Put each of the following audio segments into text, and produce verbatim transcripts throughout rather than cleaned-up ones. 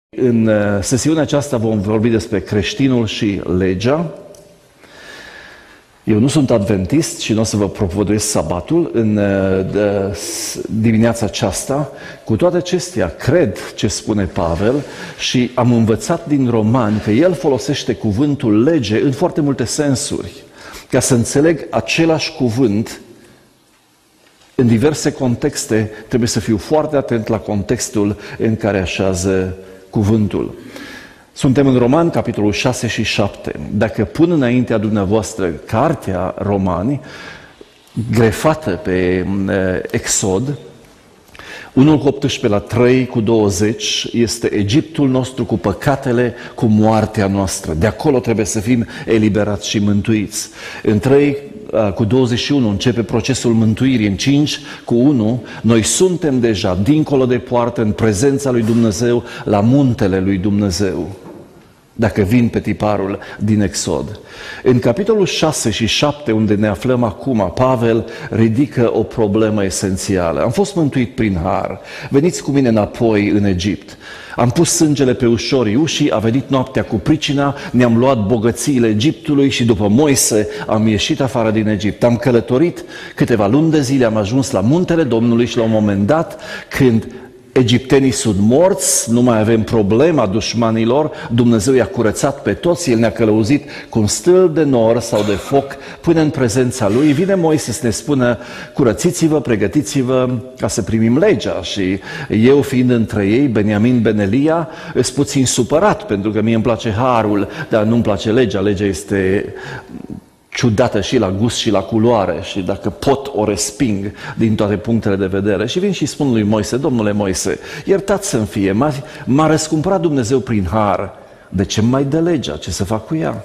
În sesiunea aceasta vom vorbi despre creștinul și legea. Eu nu sunt adventist și nu o să vă propovăduiesc sabatul în dimineața aceasta. Cu toate acestea, cred ce spune Pavel și am învățat din Romani că el folosește cuvântul lege în foarte multe sensuri. Ca să înțeleg același cuvânt în diverse contexte, trebuie să fiu foarte atent la contextul în care așează cuvântul. Suntem în Romani, capitolul șase și șapte. Dacă pun înaintea dumneavoastră cartea Romani, grefată pe Exod, unu cu optsprezece la trei cu douăzeci, este Egiptul nostru cu păcatele, cu moartea noastră. De acolo trebuie să fim eliberați și mântuiți. În trei cu douăzeci și unu începe procesul mântuirii. În cinci cu unu noi suntem deja dincolo de poartă, în prezența lui Dumnezeu, la muntele lui Dumnezeu. Dacă vin pe tiparul din Exod. În capitolul șase și șapte, unde ne aflăm acum, Pavel ridică o problemă esențială. Am fost mântuit prin har. Veniți cu mine înapoi în Egipt. Am pus sângele pe ușorii ușii, a venit noaptea cu pricina, ne-am luat bogățiile Egiptului și după Moise am ieșit afară din Egipt. Am călătorit câteva luni de zile, am ajuns la muntele Domnului și la un moment dat, când egiptenii sunt morți, nu mai avem problema dușmanilor, Dumnezeu i-a curățat pe toți, El ne-a călăuzit cu un stâlp de nor sau de foc până în prezența Lui. Vine Moise să ne spună, curățiți-vă, pregătiți-vă ca să primim legea. Și eu, fiind între ei, Beniamin ben Elia, sunt puțin supărat, pentru că mie îmi place harul, dar nu-mi place legea. Legea este ciudată și la gust și la culoare și dacă pot o resping din toate punctele de vedere. Și vin și spun lui Moise, domnule Moise, iertați să-mi fie, m-a, m-a răscumpărat Dumnezeu prin har, de ce mai dă legea, ce să fac cu ea?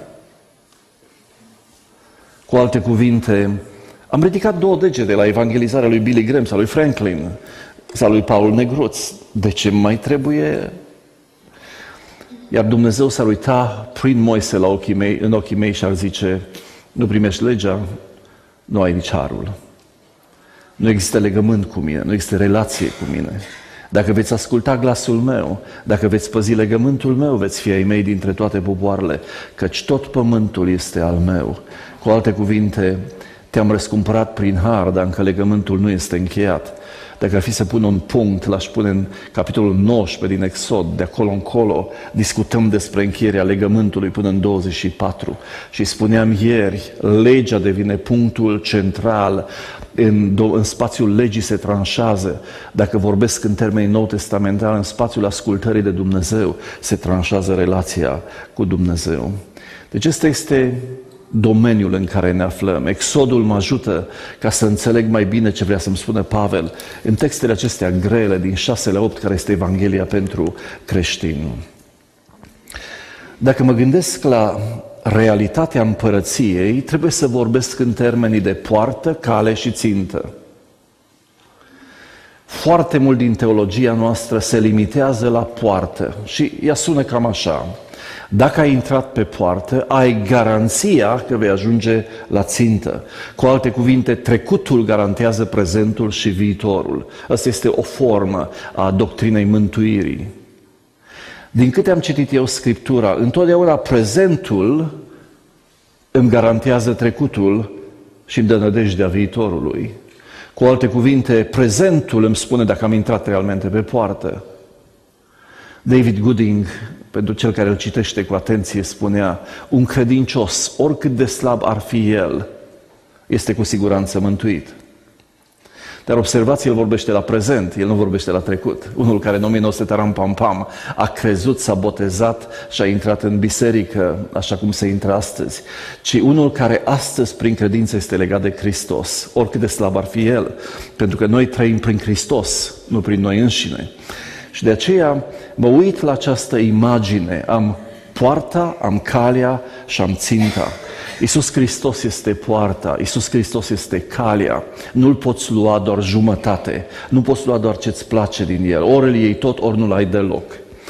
Cu alte cuvinte, am ridicat două degete la evangelizarea lui Billy Graham sau lui Franklin sau lui Paul Negruț, de ce mai trebuie? Iar Dumnezeu s-ar uita prin Moise la ochii mei, în ochii mei și ar zice, nu primești legea, nu ai nici harul. Nu există legământ cu mine, nu există relație cu mine. Dacă veți asculta glasul meu, dacă veți păzi legământul meu, veți fi ai mei dintre toate popoarele, căci tot pământul este al meu. Cu alte cuvinte, te-am răscumpărat prin har, dar încă legământul nu este încheiat. Dacă ar fi să pun un punct, l-aș pune în capitolul nouăsprezece din Exod, de acolo încolo discutăm despre încheierea legământului până în douăzeci și patru. Și spuneam ieri, legea devine punctul central, în, în spațiul legii se tranșează. Dacă vorbesc în termeni nou testamentali, în spațiul ascultării de Dumnezeu se tranșează relația cu Dumnezeu. Deci ăsta este domeniul în care ne aflăm. Exodul mă ajută ca să înțeleg mai bine ce vrea să-mi spună Pavel în textele acestea grele din șase la opt, care este Evanghelia pentru creștini. Dacă mă gândesc la realitatea împărăției, trebuie să vorbesc în termenii de poartă, cale și țintă. Foarte mult din teologia noastră se limitează la poartă și ea sună cam așa. Dacă ai intrat pe poartă, ai garanția că vei ajunge la țintă. Cu alte cuvinte, trecutul garantează prezentul și viitorul. Asta este o formă a doctrinei mântuirii. Din câte am citit eu Scriptura, întotdeauna prezentul îmi garantează trecutul și îmi dă nădejdea viitorului. Cu alte cuvinte, prezentul îmi spune dacă am intrat realmente pe poartă. David Gooding, pentru cel care îl citește cu atenție, spunea, un credincios, oricât de slab ar fi el, este cu siguranță mântuit. Dar observați, el vorbește la prezent, el nu vorbește la trecut. Unul care în o mie nouă sute taram-pam-pam a crezut, s-a botezat și a intrat în biserică, așa cum se intră astăzi, ci unul care astăzi prin credință este legat de Hristos, oricât de slab ar fi el, pentru că noi trăim prin Hristos, nu prin noi înșine. Și de aceea mă uit la această imagine, am poarta, am calea și am ținta. Iisus Hristos este poarta, Iisus Hristos este calea. Nu-L poți lua doar jumătate, nu poți lua doar ce-ți place din El. Ori îl iei tot, ori nu-L ai deloc.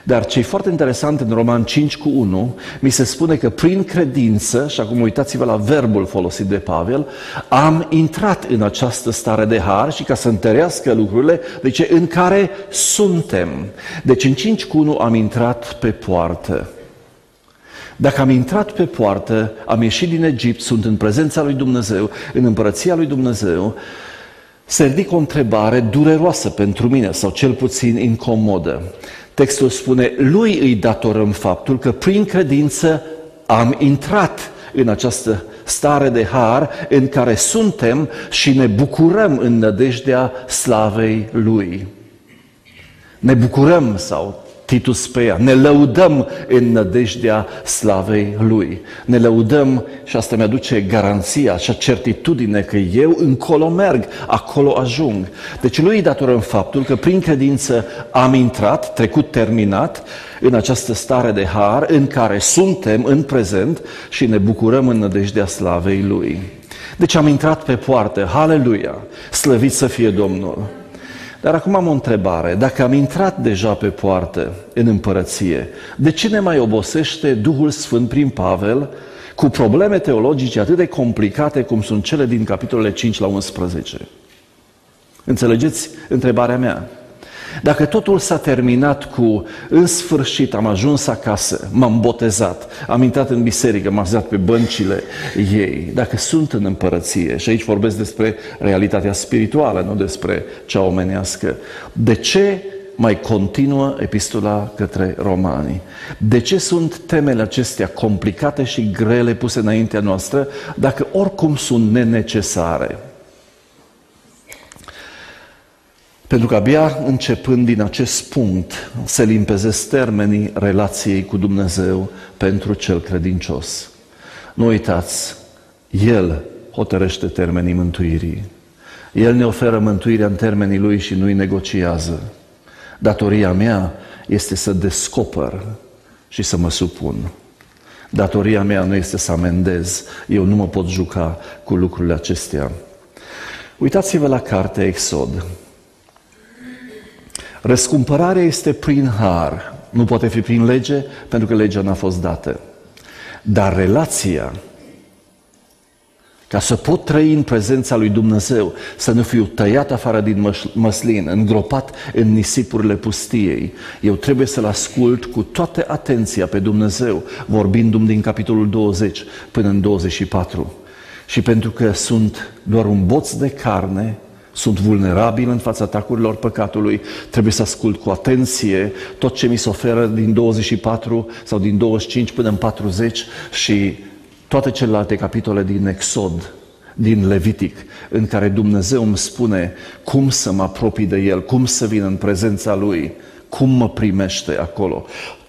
Dar ce e foarte interesant în Roman cinci cu unu, mi se spune că prin credință, și acum uitați-vă la verbul folosit de Pavel, am intrat în această stare de har și ca să întărească lucrurile, deci în care suntem. Deci în cinci cu unu am intrat pe poartă. Dacă am intrat pe poartă, am ieșit din Egipt, sunt în prezența lui Dumnezeu, în împărăția lui Dumnezeu, se ridică o întrebare dureroasă pentru mine, sau cel puțin incomodă. Textul spune, lui îi datorăm faptul că prin credință am intrat în această stare de har în care suntem și ne bucurăm în nădejdea slavei lui. Ne bucurăm, sau Titus pe ea, ne lăudăm în nădejdea slavei lui. Ne lăudăm și asta mi-aduce garanția și certitudine că eu încolo merg, acolo ajung. Deci lui îi datorăm faptul că prin credință am intrat, trecut terminat, în această stare de har în care suntem în prezent și ne bucurăm în nădejdea slavei lui. Deci am intrat pe poartă, haleluia, slăvit să fie Domnul. Dar acum am o întrebare. Dacă am intrat deja pe poartă în împărăție, de ce ne mai obosește Duhul Sfânt prin Pavel cu probleme teologice atât de complicate cum sunt cele din capitolele cinci la unsprezece? Înțelegeți întrebarea mea? Dacă totul s-a terminat cu în sfârșit am ajuns acasă, m-am botezat, am intrat în biserică, m-am așezat pe băncile ei, dacă sunt în împărăție, și aici vorbesc despre realitatea spirituală, nu despre cea omenească, de ce mai continuă epistola către Romani? De ce sunt temele acestea complicate și grele puse înaintea noastră, dacă oricum sunt nenecesare? Pentru că abia începând din acest punct se limpezesc termenii relației cu Dumnezeu pentru cel credincios. Nu uitați, El hotărăște termenii mântuirii. El ne oferă mântuirea în termenii Lui și nu-i negociază. Datoria mea este să descoper și să mă supun. Datoria mea nu este să amendez. Eu nu mă pot juca cu lucrurile acestea. Uitați-vă la cartea Exod. Răscumpărarea este prin har, nu poate fi prin lege, pentru că legea n-a fost dată. Dar relația, ca să pot trăi în prezența lui Dumnezeu, să nu fiu tăiat afară din măslin, îngropat în nisipurile pustiei, eu trebuie să-L ascult cu toată atenția pe Dumnezeu, vorbindu-mi din capitolul douăzeci până în douăzeci și patru. Și pentru că sunt doar un boț de carne, sunt vulnerabil în fața atacurilor păcatului, trebuie să ascult cu atenție tot ce mi se oferă din douăzeci și patru sau din douăzeci și cinci până în patruzeci și toate celelalte capitole din Exod, din Levitic, în care Dumnezeu îmi spune cum să mă apropii de El, cum să vin în prezența Lui, cum mă primește acolo.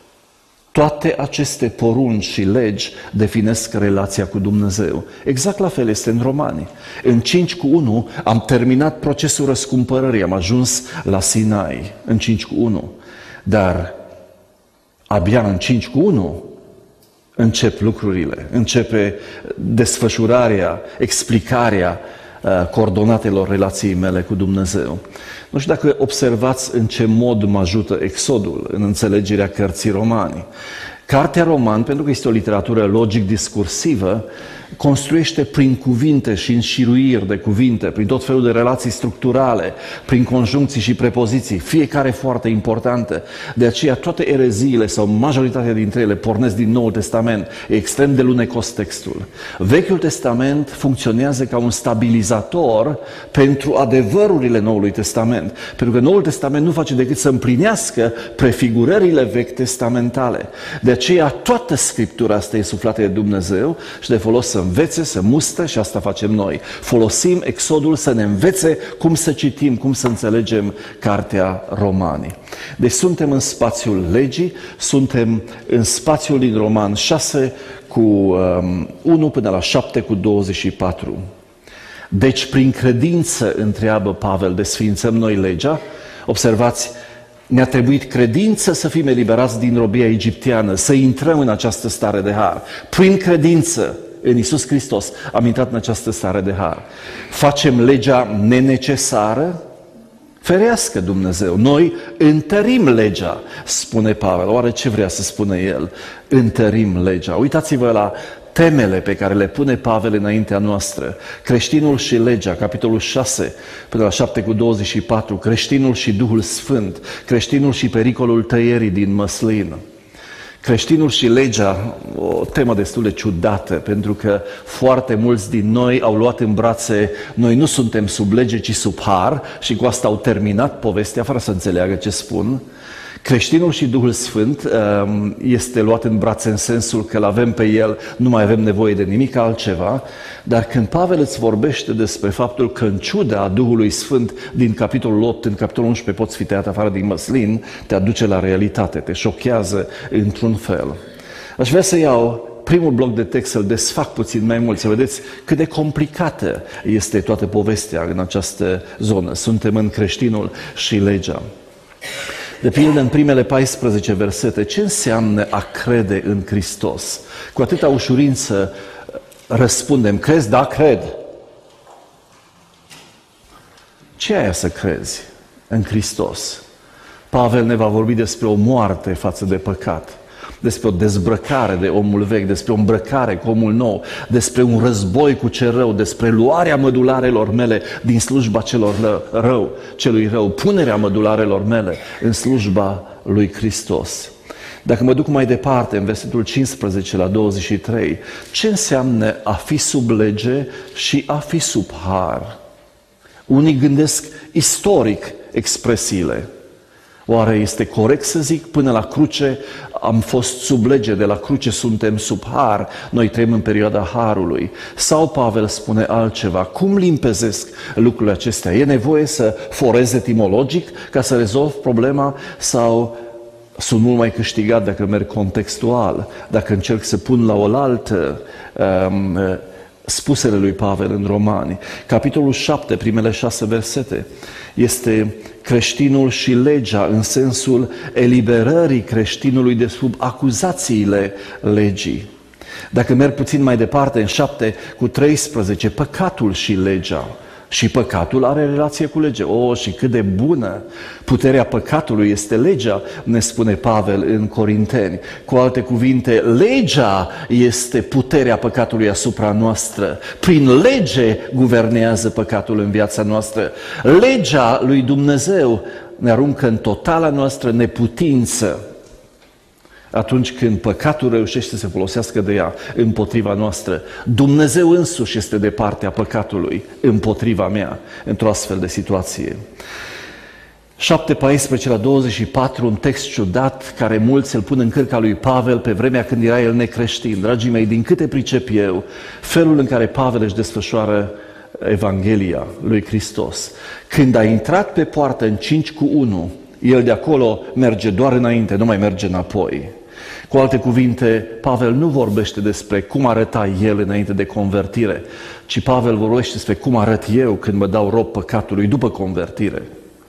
Toate aceste porunci și legi definesc relația cu Dumnezeu. Exact la fel este în Romani. În cinci cu unu am terminat procesul răscumpărării, am ajuns la Sinai, în cinci cu unu. Dar abia în cinci cu unu încep lucrurile, începe desfășurarea, explicarea coordonatelor relației mele cu Dumnezeu. Nu știu dacă observați în ce mod mă ajută Exodul în înțelegerea cărții Romani. Cartea Roman, pentru că este o literatură logic-discursivă, construiește prin cuvinte și înșiruiri de cuvinte, prin tot felul de relații structurale, prin conjuncții și prepoziții, fiecare foarte importantă. De aceea toate ereziile sau majoritatea dintre ele pornesc din Noul Testament. E extrem de lunecos textul. Vechiul Testament funcționează ca un stabilizator pentru adevărurile Noului Testament. Pentru că Noul Testament nu face decât să împlinească prefigurările vechi testamentale. De aceea toată Scriptura asta e suflată de Dumnezeu și de folos să învețe, să mustre, și asta facem noi. Folosim Exodul să ne învețe cum să citim, cum să înțelegem cartea Romani. Deci suntem în spațiul legii, suntem în spațiul din Roman șase cu um, unu până la șapte cu douăzeci și patru. Deci prin credință, întreabă Pavel, desființăm noi legea. Observați, ne-a trebuit credință să fim eliberați din robia egipteană, să intrăm în această stare de har. Prin credință în Iisus Hristos am intrat în această stare de har. Facem legea nenecesară? Ferească Dumnezeu. Noi întărim legea, spune Pavel. Oare ce vrea să spună el? Întărim legea. Uitați-vă la temele pe care le pune Pavel înaintea noastră. Creștinul și legea, capitolul șase, până la șapte cu douăzeci și patru. Creștinul și Duhul Sfânt. Creștinul și pericolul tăierii din măslin. Creștinul și legea, o temă destul de ciudată, pentru că foarte mulți din noi au luat în brațe, noi nu suntem sub lege, ci sub har, și cu asta au terminat povestea, fără să înțeleagă ce spun. Creștinul și Duhul Sfânt este luat în brațe în sensul că îl avem pe El, nu mai avem nevoie de nimic altceva, dar când Pavel îți vorbește despre faptul că în ciuda Duhului Sfânt din capitolul opt, în capitolul unsprezece poți fi tăiat afară din măslin, te aduce la realitate, te șochează într-un fel. Aș vrea să iau primul bloc de text, să-l desfac puțin mai mult, să vedeți cât de complicată este toată povestea în această zonă. Suntem în creștinul și legea. De pildă, în primele paisprezece versete, ce înseamnă a crede în Hristos? Cu atâta ușurință răspundem, crezi? Da, cred. Ce e aia să crezi în Hristos? Pavel ne va vorbi despre o moarte față de păcat, despre o dezbrăcare de omul vechi, despre o îmbrăcare cu omul nou, despre un război cu cel rău, despre luarea mădularelor mele din slujba celor rău, celui rău, punerea mădularelor mele în slujba lui Hristos. Dacă mă duc mai departe, în versetul cincisprezece la douăzeci și trei, ce înseamnă a fi sub lege și a fi sub har? Unii gândesc istoric expresiile. Oare este corect să zic, până la cruce am fost sub lege, de la cruce suntem sub har, noi trăim în perioada harului? Sau Pavel spune altceva? Cum limpezesc lucrurile acestea? E nevoie să forez etimologic ca să rezolv problema, sau sunt mult mai câștigat dacă merg contextual, dacă încerc să pun la oaltă um, spusele lui Pavel în Romani? Capitolul șapte, primele șase versete, este creștinul și legea în sensul eliberării creștinului de sub acuzațiile legii. Dacă merg puțin mai departe, în șapte cu treisprezece, păcatul și legea. Și păcatul are relație cu legea. O, și cât de bună puterea păcatului este legea, ne spune Pavel în Corinteni. Cu alte cuvinte, legea este puterea păcatului asupra noastră. Prin lege guvernează păcatul în viața noastră. Legea lui Dumnezeu ne aruncă în totala noastră neputință atunci când păcatul reușește să se folosească de ea împotriva noastră. Dumnezeu însuși este de partea păcatului împotriva mea într-o astfel de situație. șapte paisprezece la douăzeci și patru, un text ciudat care mulți îl pun în cârca lui Pavel pe vremea când era el necreștin. Dragii mei, din câte pricep eu, felul în care Pavel își desfășoară Evanghelia lui Hristos. Când a intrat pe poartă în cinci cu unu, el de acolo merge doar înainte, nu mai merge înapoi. Cu alte cuvinte, Pavel nu vorbește despre cum arăta el înainte de convertire, ci Pavel vorbește despre cum arăt eu când mă dau rob păcatului după convertire.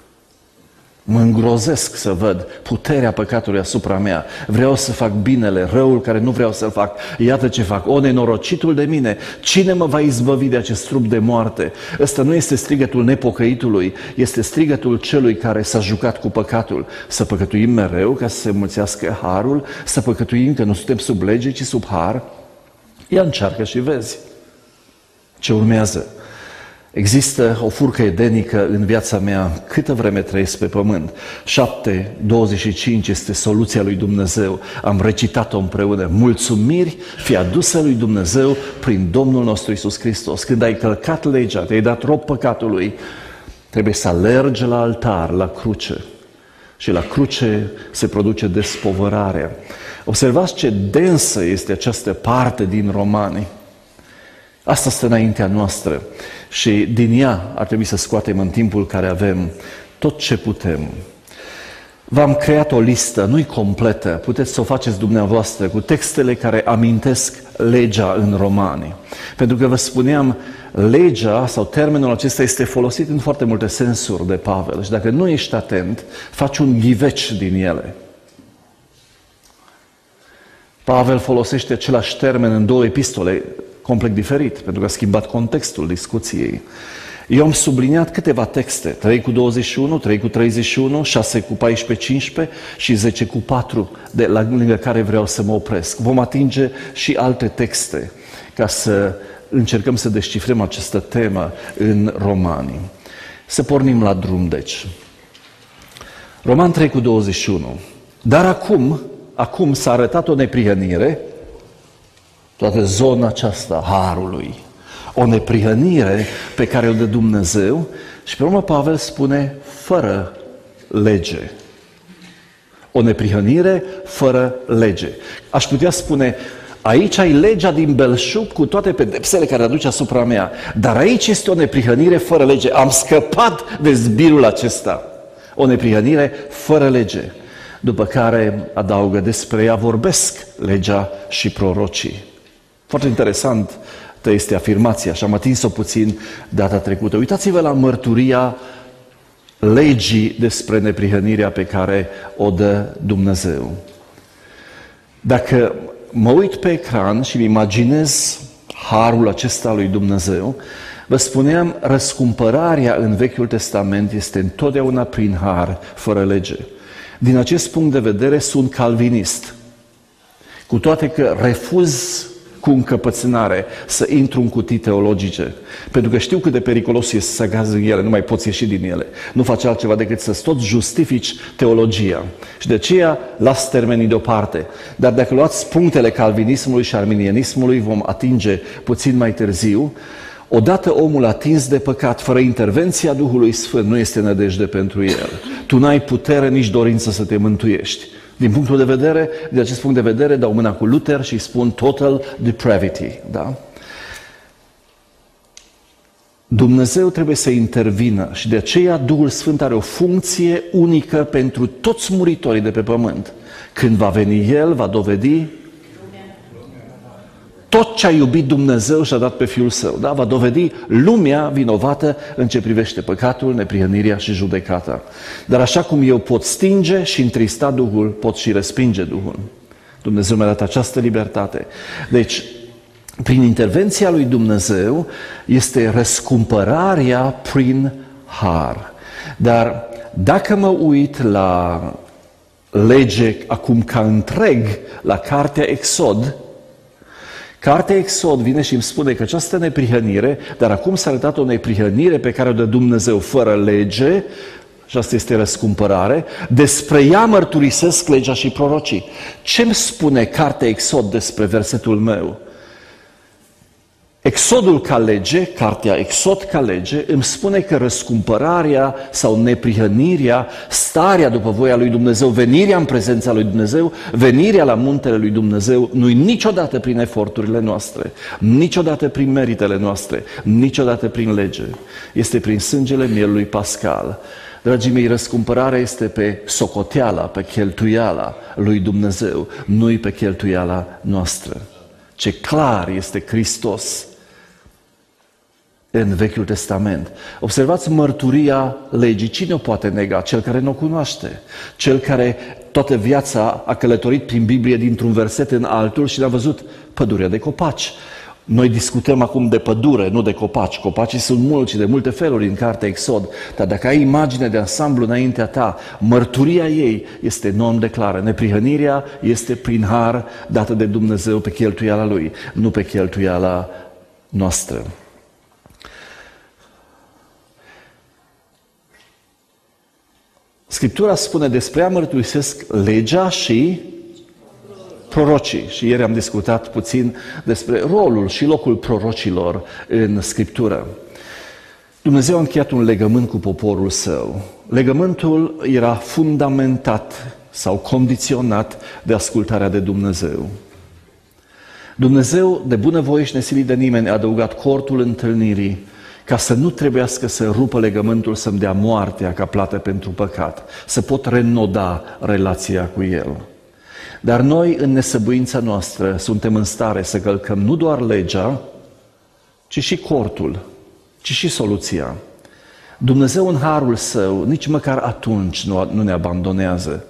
Mă îngrozesc să văd puterea păcatului asupra mea. Vreau să fac binele, răul care nu vreau să-l fac. Iată ce fac. O, nenorocitul de mine! Cine mă va izbăvi de acest trup de moarte? Ăsta nu este strigătul nepocăitului, este strigătul celui care s-a jucat cu păcatul. Să păcătuim mereu ca să se mulțească harul, să păcătuim că nu suntem sub lege, ci sub har. Ia încearcă și vezi ce urmează. Există o furcă edenică în viața mea câtă vreme trăiesc pe pământ. șapte douăzeci și cinci este soluția lui Dumnezeu. Am recitat-o împreună. Mulțumiri fie adusă lui Dumnezeu prin Domnul nostru Iisus Hristos. Când ai călcat legea, te-ai dat rob păcatului, trebuie să alergi la altar, la cruce. Și la cruce se produce despovărarea. Observați ce densă este această parte din Romani. Asta stă înaintea noastră și din ea ar trebui să scoatem în timpul care avem tot ce putem. V-am creat o listă, nu-i completă, puteți să o faceți dumneavoastră, cu textele care amintesc legea în Romani. Pentru că vă spuneam, legea sau termenul acesta este folosit în foarte multe sensuri de Pavel și dacă nu ești atent, faci un ghiveci din ele. Pavel folosește același termen în două epistole, complet diferit, pentru că a schimbat contextul discuției. Eu am subliniat câteva texte, trei cu douăzeci și unu, trei cu treizeci și unu, șase cu paisprezece cincisprezece și zece cu patru, de la lângă care vreau să mă opresc. Vom atinge și alte texte ca să încercăm să descifrăm această temă în Romani. Să pornim la drum, deci. Roman trei cu douăzeci și unu. Dar acum, acum s-a arătat o neprihănire, toată zona aceasta harului, o neprihănire pe care o dă Dumnezeu și pe urmă Pavel spune fără lege. O neprihănire fără lege. Aș putea spune, aici ai legea din belșug cu toate pedepsele care aduce asupra mea, dar aici este o neprihănire fără lege. Am scăpat de zbirul acesta. O neprihănire fără lege. După care adaugă, despre ea vorbesc legea și prorocii. Foarte interesant este afirmația și am atins-o puțin data trecută. Uitați-vă la mărturia legii despre neprihănirea pe care o dă Dumnezeu. Dacă mă uit pe ecran și îmi imaginez harul acesta lui Dumnezeu, vă spuneam, răscumpărarea în Vechiul Testament este întotdeauna prin har, fără lege. Din acest punct de vedere sunt calvinist, cu toate că refuz cu încăpățânare să intru în cutii teologice, pentru că știu cât de periculos este să cazi în ele, nu mai poți ieși din ele. Nu faci altceva decât să tot justifici teologia. Și de aceea las termenii deoparte. Dar dacă luați punctele calvinismului și arminianismului, vom atinge puțin mai târziu, odată omul atins de păcat, fără intervenția Duhului Sfânt, nu este nădejde pentru el. Tu n-ai putere, nici dorință să te mântuiești. Din punctul de vedere, din acest punct de vedere, dau mâna cu Luther și spun total depravity. Da? Dumnezeu trebuie să intervină și de aceea Duhul Sfânt are o funcție unică pentru toți muritorii de pe pământ. Când va veni El, va dovedi tot ce a iubit Dumnezeu și a dat pe Fiul Său. Da? Va dovedi lumea vinovată în ce privește păcatul, neprihănirea și judecata. Dar așa cum eu pot stinge și întrista Duhul, pot și respinge Duhul. Dumnezeu mi-a dat această libertate. Deci, prin intervenția lui Dumnezeu este răscumpărarea prin har. Dar dacă mă uit la lege acum ca întreg, la cartea Exod, cartea Exod vine și îmi spune că această neprihănire, dar acum s-a arătat o neprihănire pe care o dă Dumnezeu fără lege, și asta este răscumpărare, despre ea mărturisesc legea și prorocii. Ce-mi spune cartea Exod despre versetul meu? Exodul ca lege, cartea Exod ca lege, îmi spune că răscumpărarea sau neprihănirea, starea după voia lui Dumnezeu, venirea în prezența lui Dumnezeu, venirea la muntele lui Dumnezeu, nu-i niciodată prin eforturile noastre, niciodată prin meritele noastre, niciodată prin lege. Este prin sângele mielului pascal. Dragii mei, răscumpărarea este pe socoteala, pe cheltuiala lui Dumnezeu, nu-i pe cheltuiala noastră. Ce clar este Hristos în Vechiul Testament. Observați mărturia legii. Cine o poate nega? Cel care nu o cunoaște. Cel care toată viața a călătorit prin Biblie dintr-un verset în altul și l-a văzut pădurea de copaci. Noi discutăm acum de pădure, nu de copaci. Copacii sunt mulți și de multe feluri în cartea Exod. Dar dacă ai imagine de ansamblu înaintea ta, mărturia ei este enorm de clară. Neprihănirea este prin har dată de Dumnezeu pe cheltuiala Lui, nu pe cheltuiala noastră. Scriptura spune despre ea mărturisesc legea și prorocii. Și ieri am discutat puțin despre rolul și locul prorocilor în Scriptură. Dumnezeu a încheiat un legământ cu poporul Său. Legământul era fundamentat sau condiționat de ascultarea de Dumnezeu. Dumnezeu, de bunăvoie și nesilit de nimeni, a adăugat cortul întâlnirii ca să nu trebuiască să rupă legământul, să-mi dea moartea ca plată pentru păcat, să pot renoda relația cu El. Dar noi, în nesăbuința noastră, suntem în stare să călcăm nu doar legea, ci și cortul, ci și soluția. Dumnezeu, în harul Său, nici măcar atunci nu, nu ne abandonează.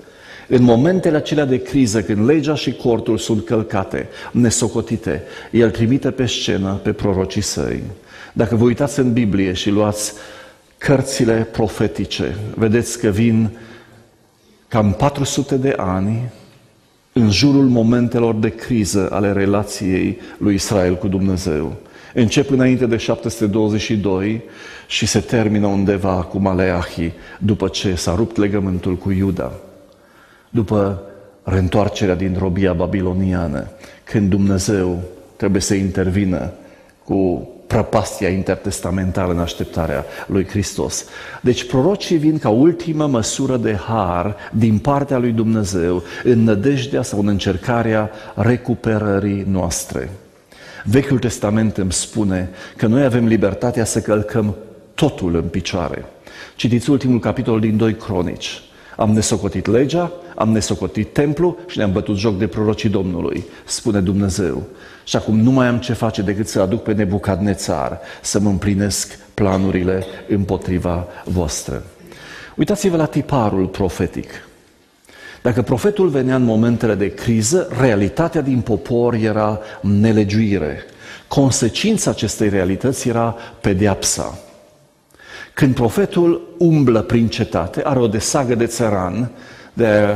În momentele acelea de criză, când legea și cortul sunt călcate, nesocotite, El trimite pe scenă pe prorocii Săi. Dacă vă uitați în Biblie și luați cărțile profetice, vedeți că vin cam patru sute de ani în jurul momentelor de criză ale relației lui Israel cu Dumnezeu. Încep înainte de șapte sute douăzeci și doi și se termină undeva cu Maleahi, după ce s-a rupt legământul cu Iuda, după reîntoarcerea din robia babiloniană, când Dumnezeu trebuie să intervină cu prăpastia intertestamentală în așteptarea lui Hristos. Deci prorocii vin ca ultimă măsură de har din partea lui Dumnezeu în nădejdea sau în încercarea recuperării noastre. Vechiul Testament îmi spune că noi avem libertatea să călcăm totul în picioare. Citiți ultimul capitol din doi Cronici. Am nesocotit legea, am nesocotit templu și ne-am bătut joc de prorocii Domnului, spune Dumnezeu. Și acum nu mai am ce face decât să aduc pe Nebucadnețar să mă împlinesc planurile împotriva voastră. Uitați-vă la tiparul profetic. Dacă profetul venea în momentele de criză, realitatea din popor era nelegiuire. Consecința acestei realități era pedeapsa. Când profetul umblă prin cetate, are o desagă de țăran de,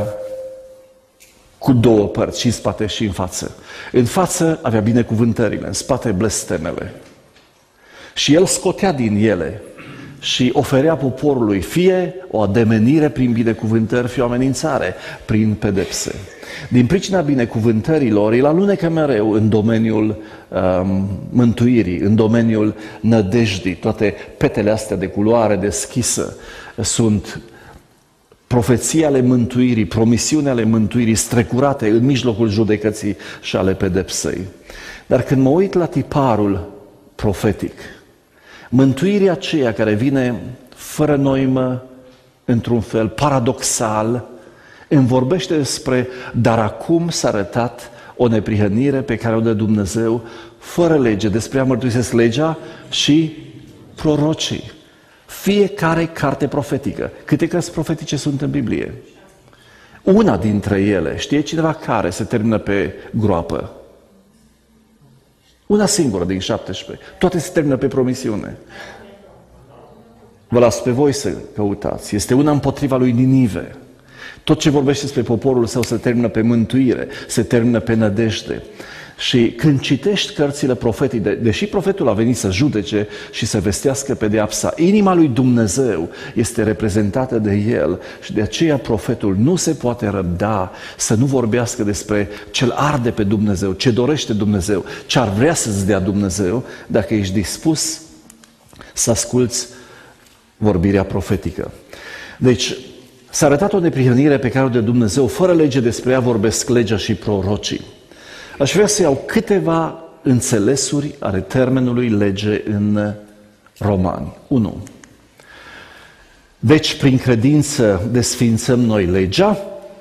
cu două părți, și în spate și în față. În față avea binecuvântările, în spate blestemele. Și el scotea din ele și oferea poporului fie o ademenire prin binecuvântări, fie o amenințare prin pedepse. Din pricina binecuvântărilor, el alunecă mereu în domeniul um, mântuirii, în domeniul nădejdii. Toate petele astea de culoare deschisă sunt profeții ale mântuirii, promisiuni ale mântuirii strecurate în mijlocul judecății și ale pedepsei. Dar când mă uit la tiparul profetic, mântuirea aceea care vine fără noimă, într-un fel paradoxal, îmi vorbește despre, dar acum s-a arătat o neprihănire pe care o dă Dumnezeu fără lege. Despre ea mărturisesc legea și prorocii. Fiecare carte profetică. Câte cărți profetice sunt în Biblie? Una dintre ele, știe cineva care se termină pe groapă? Una singură din șaptesprezece. Toate se termină pe promisiune. Vă las pe voi să căutați. Este una împotriva lui Ninive. Tot ce vorbește despre poporul său se termină pe mântuire, se termină pe nădejde. Și când citești cărțile profetice, deși profetul a venit să judece și să vestească pedeapsa, inima lui Dumnezeu este reprezentată de el și de aceea profetul nu se poate răbda să nu vorbească despre ce-l arde pe Dumnezeu, ce dorește Dumnezeu, ce ar vrea să-ți dea Dumnezeu, dacă ești dispus să asculți vorbirea profetică. Deci, s-a arătat o neprihănire pe care o de Dumnezeu, fără lege, despre ea vorbesc legea și prorocii. Aș vrea să iau câteva înțelesuri ale termenului lege în Romani. unu. Deci, prin credință desfințăm noi legea?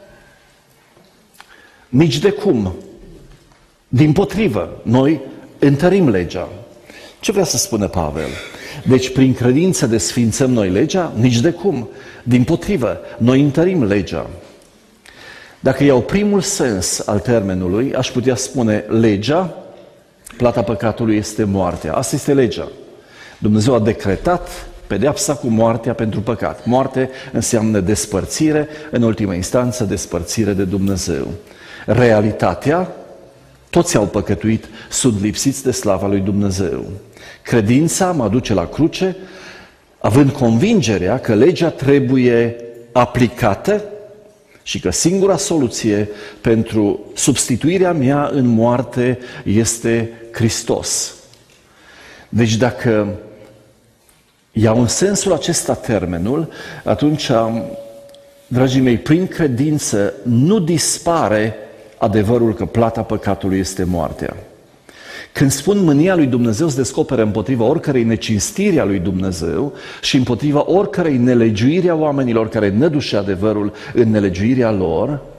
Nici de cum. Dimpotrivă, noi întărim legea. Ce vrea să spună Pavel? Deci, prin credință desfințăm noi legea? Nici de cum. Dimpotrivă, noi întărim legea. Dacă iau primul sens al termenului, aș putea spune legea, plata păcatului este moartea. Asta este legea. Dumnezeu a decretat pedeapsa cu moartea pentru păcat. Moarte înseamnă despărțire, în ultima instanță despărțire de Dumnezeu. Realitatea, toți au păcătuit, sunt lipsiți de slava lui Dumnezeu. Credința mă duce la cruce, având convingerea că legea trebuie aplicată și că singura soluție pentru substituirea mea în moarte este Hristos. Deci dacă iau în sensul acesta termenul, atunci, dragii mei, prin credință nu dispare adevărul că plata păcatului este moartea. Când spun mânia lui Dumnezeu, se descoperă împotriva oricărei necinstiri a lui Dumnezeu și împotriva oricărei nelegiuiri a oamenilor care nădușe adevărul în nelegiuirea lor,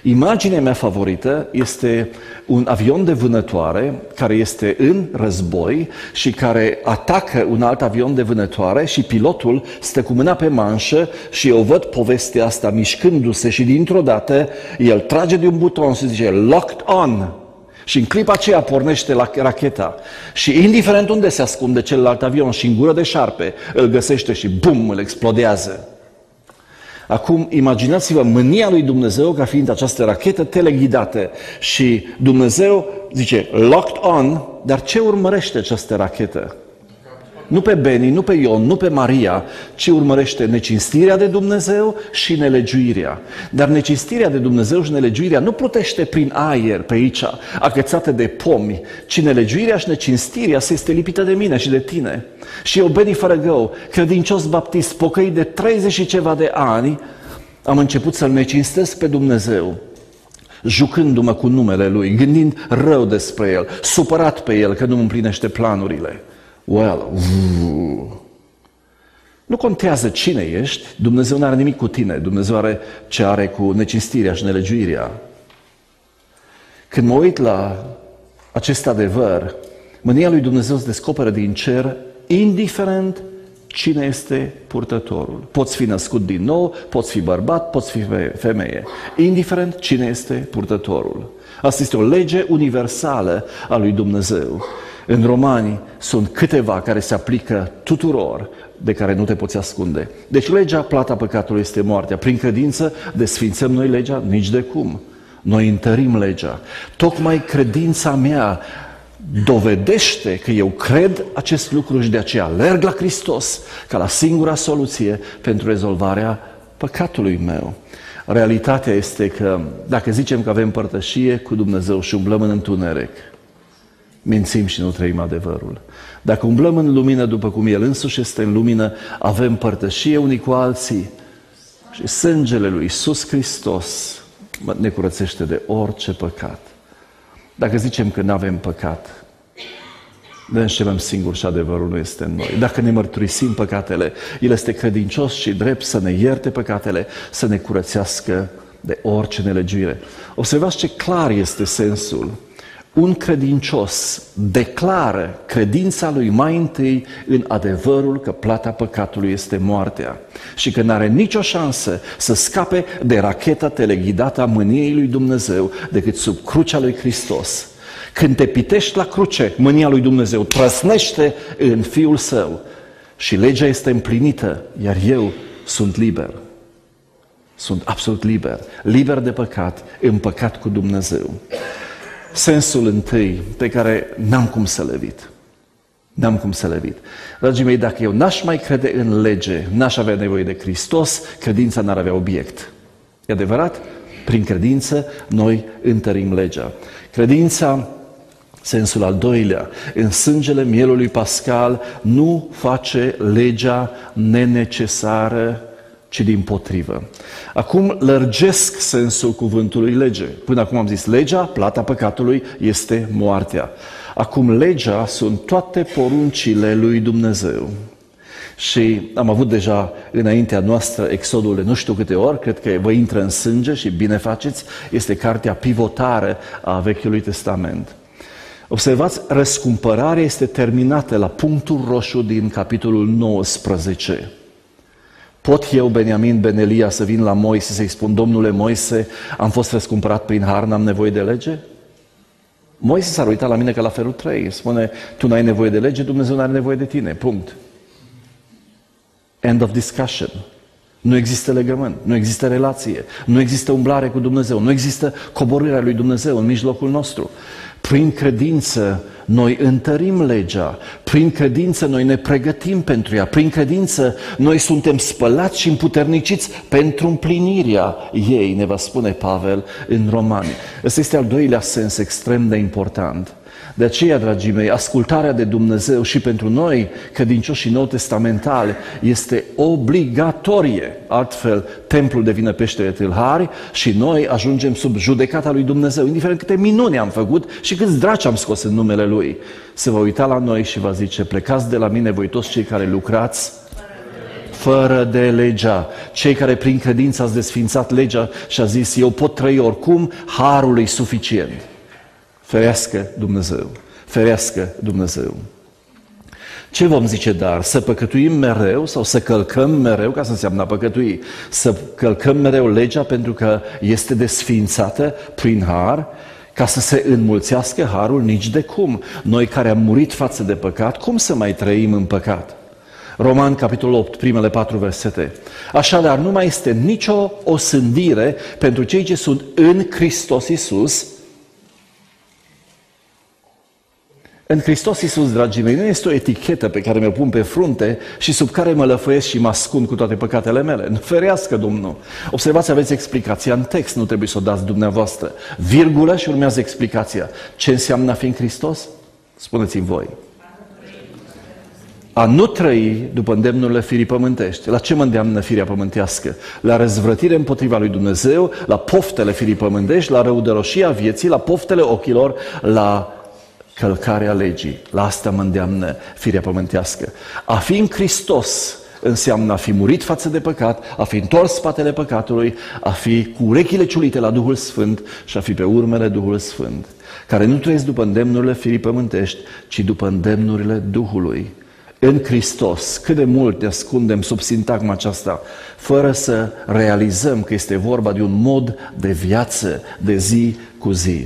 Imaginea mea favorită este un avion de vânătoare care este în război și care atacă un alt avion de vânătoare și pilotul stă cu mâna pe manșă și eu văd povestea asta mișcându-se și dintr-o dată el trage de un buton și zice locked on și în clipa aceea pornește la racheta și indiferent unde se ascunde celălalt avion și în gură de șarpe îl găsește și bum, îl explodează. Acum, imaginați-vă mânia lui Dumnezeu ca fiind această rachetă teleghidată și Dumnezeu zice, locked on, dar ce urmărește această rachetă? Nu pe Beni, nu pe Ion, nu pe Maria, ci urmărește necinstirea de Dumnezeu și nelegiuirea. Dar necinstirea de Dumnezeu și nelegiuirea nu plutește prin aer pe aici, agățată de pomi, ci nelegiuirea și necinstirea se este lipită de mine și de tine. Și eu, Beni Fărăgău, credincios baptist, pocăit de treizeci și ceva de ani, am început să-L necinstesc pe Dumnezeu, jucându-mă cu numele Lui, gândind rău despre El, supărat pe El că nu împlinește planurile. Well, uu. Nu contează cine ești, Dumnezeu nu are nimic cu tine, Dumnezeu are ce are cu necinstirea și nelegiuirea. Când mă uit la acest adevăr, mânia lui Dumnezeu se descoperă din cer, indiferent cine este purtătorul. Poți fi născut din nou, poți fi bărbat, poți fi femeie, indiferent cine este purtătorul. Asta este o lege universală a lui Dumnezeu. În Romani sunt câteva care se aplică tuturor, de care nu te poți ascunde. Deci legea, plata păcatului este moartea. Prin credință desfințăm noi legea? Nici de cum. Noi întărim legea. Tocmai credința mea dovedește că eu cred acest lucru și de aceea alerg la Hristos ca la singura soluție pentru rezolvarea păcatului meu. Realitatea este că dacă zicem că avem părtășie cu Dumnezeu și umblăm în întuneric, mințim și nu trăim adevărul. Dacă umblăm în lumină după cum El însuși este în lumină, avem părtășie unii cu alții și sângele Lui Iisus Hristos ne curățește de orice păcat. Dacă zicem că nu avem păcat, ne înșelăm singuri și adevărul nu este în noi. Dacă ne mărturisim păcatele, El este credincios și drept să ne ierte păcatele, să ne curățească de orice nelegiuire. Observați ce clar este sensul. Un credincios declară credința lui mai întâi în adevărul că plata păcatului este moartea și că n-are nicio șansă să scape de racheta teleghidată a mâniei lui Dumnezeu decât sub crucea lui Hristos. Când te pitești la cruce, mânia lui Dumnezeu trăsnește în Fiul Său și legea este împlinită, iar eu sunt liber. Sunt absolut liber, liber de păcat, împăcat cu Dumnezeu. Sensul întâi pe care n-am cum să le evit. N-am cum să le evit. Dragii mei, dacă eu n-aș mai crede în lege, n-aș avea nevoie de Hristos, credința n-ar avea obiect. E adevărat? Prin credință noi întărim legea. Credința, sensul al doilea, în sângele mielului pascal nu face legea nenecesară, ci dimpotrivă. Acum lărgesc sensul cuvântului lege. Până acum am zis legea, plata păcatului este moartea. Acum legea sunt toate poruncile lui Dumnezeu. Și am avut deja înaintea noastră Exodul de nu știu câte ori, cred că vă intră în sânge și bine faceți, este cartea pivotară a Vechiului Testament. Observați, răscumpărarea este terminată la punctul roșu din capitolul nouăsprezece. Pot eu, Beniamin ben Elia, să vin la Moise să-i spun, Domnule Moise, am fost răscumpărat prin har, n-am nevoie de lege? Moise s-a uitat la mine ca la felul trei, spune, tu n-ai nevoie de lege, Dumnezeu n-are nevoie de tine, punct. End of discussion. Nu există legământ, nu există relație, nu există umblare cu Dumnezeu, nu există coborârea lui Dumnezeu în mijlocul nostru. Prin credință noi întărim legea, prin credință noi ne pregătim pentru ea, prin credință noi suntem spălați și împuterniciți pentru împlinirea ei, ne va spune Pavel în Romani. Ăsta este al doilea sens extrem de important. De aceea, dragii mei, ascultarea de Dumnezeu și pentru noi, credincioși și nou testamentali, este obligatorie. Altfel, templul devine peștere tâlhari și noi ajungem sub judecata lui Dumnezeu, indiferent câte minuni am făcut și câți draci am scos în numele Lui. Se va uita la noi și va zice, plecați de la mine voi toți cei care lucrați fără de legea. Cei care prin credință ați desfințat legea și a zis, eu pot trăi oricum, harul e suficient. Ferească Dumnezeu! Ferească Dumnezeu! Ce vom zice dar? Să păcătuim mereu sau să călcăm mereu, ca să înseamnă a păcătui? Să călcăm mereu legea pentru că este desfințată prin har, ca să se înmulțească harul? Nici de cum. Noi care am murit față de păcat, cum să mai trăim în păcat? Roman, capitolul opt, primele patru versete. Așadar, nu mai este nicio osândire pentru cei ce sunt în Hristos Iisus. În Hristos Iisus, dragii mei, nu este o etichetă pe care mi-o pun pe frunte și sub care mă lăfăiesc și mă ascund cu toate păcatele mele. Nu, ferească Domnul! Observați, aveți explicația în text, nu trebuie să o dați dumneavoastră. Virgulă și urmează explicația. Ce înseamnă a fi în Hristos? Spuneți-mi voi. A nu trăi după îndemnurile firii pământești. La ce mă îndeamnă firea pământească? La răzvrătire împotriva lui Dumnezeu, la poftele firii pământești, la răudăroșia vieții, la poftele ochilor, la călcarea legii. La asta mă îndeamnă firea pământească. A fi în Hristos înseamnă a fi murit față de păcat, a fi întors spatele păcatului, a fi cu urechile ciulite la Duhul Sfânt și a fi pe urmele Duhul Sfânt, care nu trăiesc după îndemnurile firii pământești, ci după îndemnurile Duhului. În Hristos, cât de mult ne ascundem sub sintagma aceasta, fără să realizăm că este vorba de un mod de viață, de zi cu zi.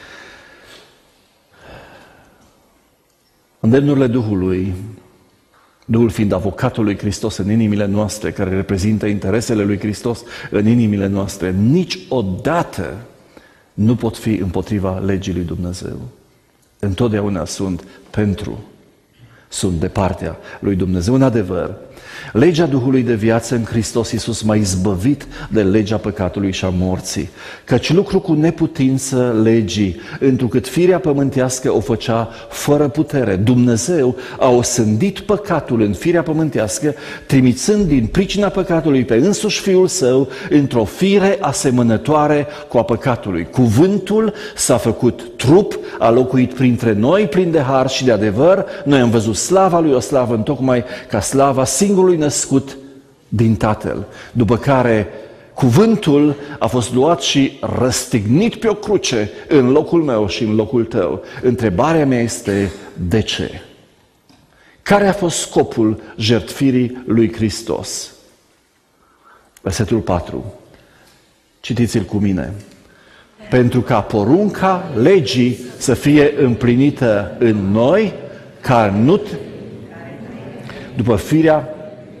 Îndemnurile Duhului, Duhul fiind avocatul lui Hristos în inimile noastre, care reprezintă interesele lui Hristos în inimile noastre, niciodată nu pot fi împotriva legii lui Dumnezeu. Întotdeauna sunt pentru, sunt de partea lui Dumnezeu. În adevăr, legea Duhului de viață în Hristos Iisus m-a izbăvit de legea păcatului și a morții. Căci lucru cu neputință legii, întrucât firea pământească o făcea fără putere. Dumnezeu a osândit păcatul în firea pământească, trimițând din pricina păcatului pe însuși Fiul Său într-o fire asemănătoare cu a păcatului. Cuvântul s-a făcut trup, a locuit printre noi, plin de har și de adevăr. Noi am văzut slava Lui, o slavă întocmai ca slava singurului născut din Tatăl, după care cuvântul a fost luat și răstignit pe o cruce în locul meu și în locul tău. Întrebarea mea este, de ce? Care a fost scopul jertfirii lui Hristos? Versetul patru. Citiți-l cu mine. Pentru ca porunca legii să fie împlinită în noi, ca nu după firea,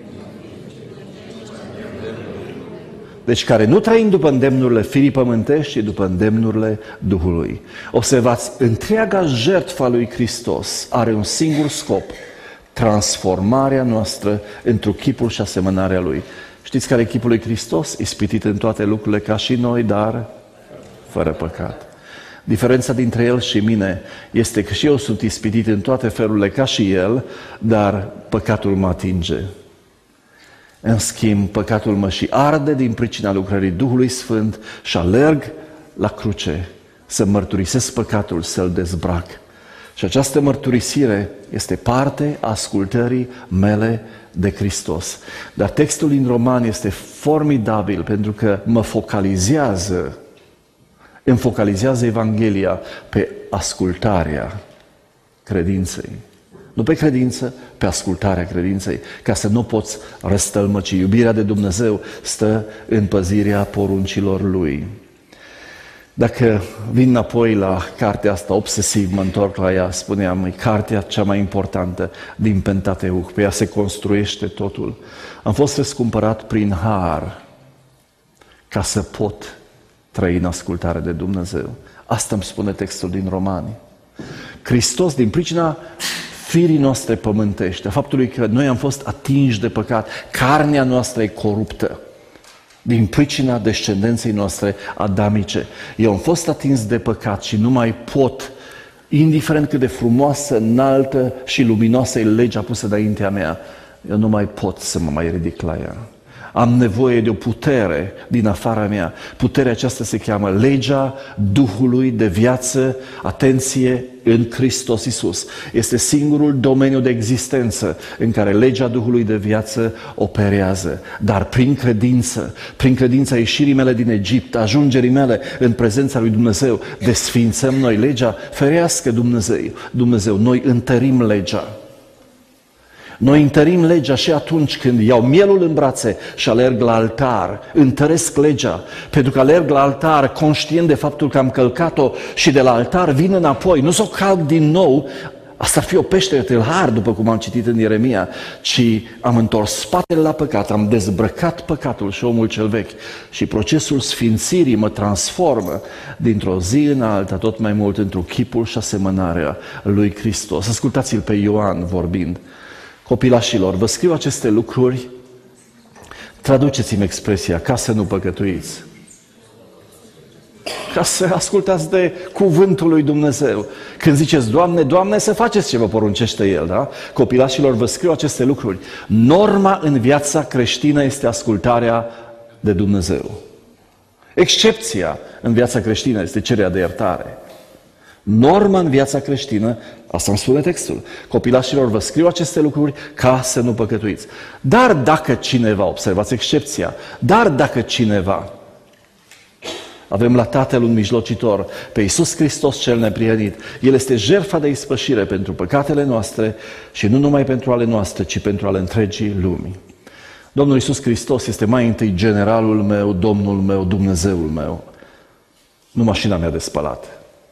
deci care nu trăim după îndemnurile firii pământești, ci după îndemnurile Duhului. Observați, întreaga jertfă a lui Hristos are un singur scop, transformarea noastră într-un chipul și asemănarea Lui. Știți care e chipul lui Hristos? Ispitit în toate lucrurile ca și noi, dar fără păcat. Diferența dintre El și mine este că și eu sunt ispitit în toate felurile ca și El, dar păcatul mă atinge. În schimb, păcatul mă și arde din pricina lucrării Duhului Sfânt și alerg la cruce să mărturisesc păcatul, să-l dezbrac. Și această mărturisire este parte a ascultării mele de Hristos. Dar textul din Roman este formidabil pentru că mă focalizează îmi focalizează Evanghelia pe ascultarea credinței. Nu pe credință, pe ascultarea credinței, ca să nu poți răstălmăci. Iubirea de Dumnezeu stă în păzirea poruncilor Lui. Dacă vin înapoi la cartea asta, obsesiv mă întorc la ea, spuneam, e cartea cea mai importantă din Pentateuch, pe ea se construiește totul. Am fost răscumpărat prin har ca să pot trăi în ascultare de Dumnezeu. Asta îmi spune textul din Romani. Hristos, din pricina firii noastre pământești, a faptului că noi am fost atinși de păcat, carnea noastră e coruptă, din pricina descendenței noastre adamice. Eu am fost atins de păcat și nu mai pot, indiferent cât de frumoasă, înaltă și luminoasă e legea pusă înaintea mea, eu nu mai pot să mă mai ridic la ea. Am nevoie de o putere din afara mea. Puterea aceasta se cheamă legea Duhului de viață, atenție, în Hristos Iisus. Este singurul domeniu de existență în care legea Duhului de viață operează. Dar prin credință, prin credința ieșirii mele din Egipt, ajungerii mele în prezența lui Dumnezeu, desfințăm noi legea, ferească Dumnezeu. Dumnezeu, noi întărim legea. Noi întărim legea și atunci când iau mielul în brațe și alerg la altar, întăresc legea, pentru că alerg la altar conștient de faptul că am călcat-o și de la altar vin înapoi, nu s-o calc din nou, asta ar fi o peșteră tâlhar, după cum am citit în Ieremia, ci am întors spatele la păcat, am dezbrăcat păcatul și omul cel vechi și procesul sfințirii mă transformă dintr-o zi în alta tot mai mult într-un chipul și asemănarea lui Hristos. Ascultați-l pe Ioan vorbind. Copilașilor, vă scriu aceste lucruri, traduceți-mi expresia, ca să nu păcătuiți. Ca să ascultați de cuvântul lui Dumnezeu. Când ziceți, Doamne, Doamne, să faceți ce vă poruncește El, da? Copilașilor, vă scriu aceste lucruri. Norma în viața creștină este ascultarea de Dumnezeu. Excepția în viața creștină este cererea de iertare. Norma în viața creștină, asta îmi spune textul, copilașilor, vă scriu aceste lucruri ca să nu păcătuiți. Dar dacă cineva, observați excepția, dar dacă cineva, avem la Tatăl un mijlocitor, pe Iisus Hristos cel neprihănit, El este jertfa de ispășire pentru păcatele noastre și nu numai pentru ale noastre, ci pentru ale întregii lumii. Domnul Iisus Hristos este mai întâi generalul meu, Domnul meu, Dumnezeul meu, nu mașina mea de spălat.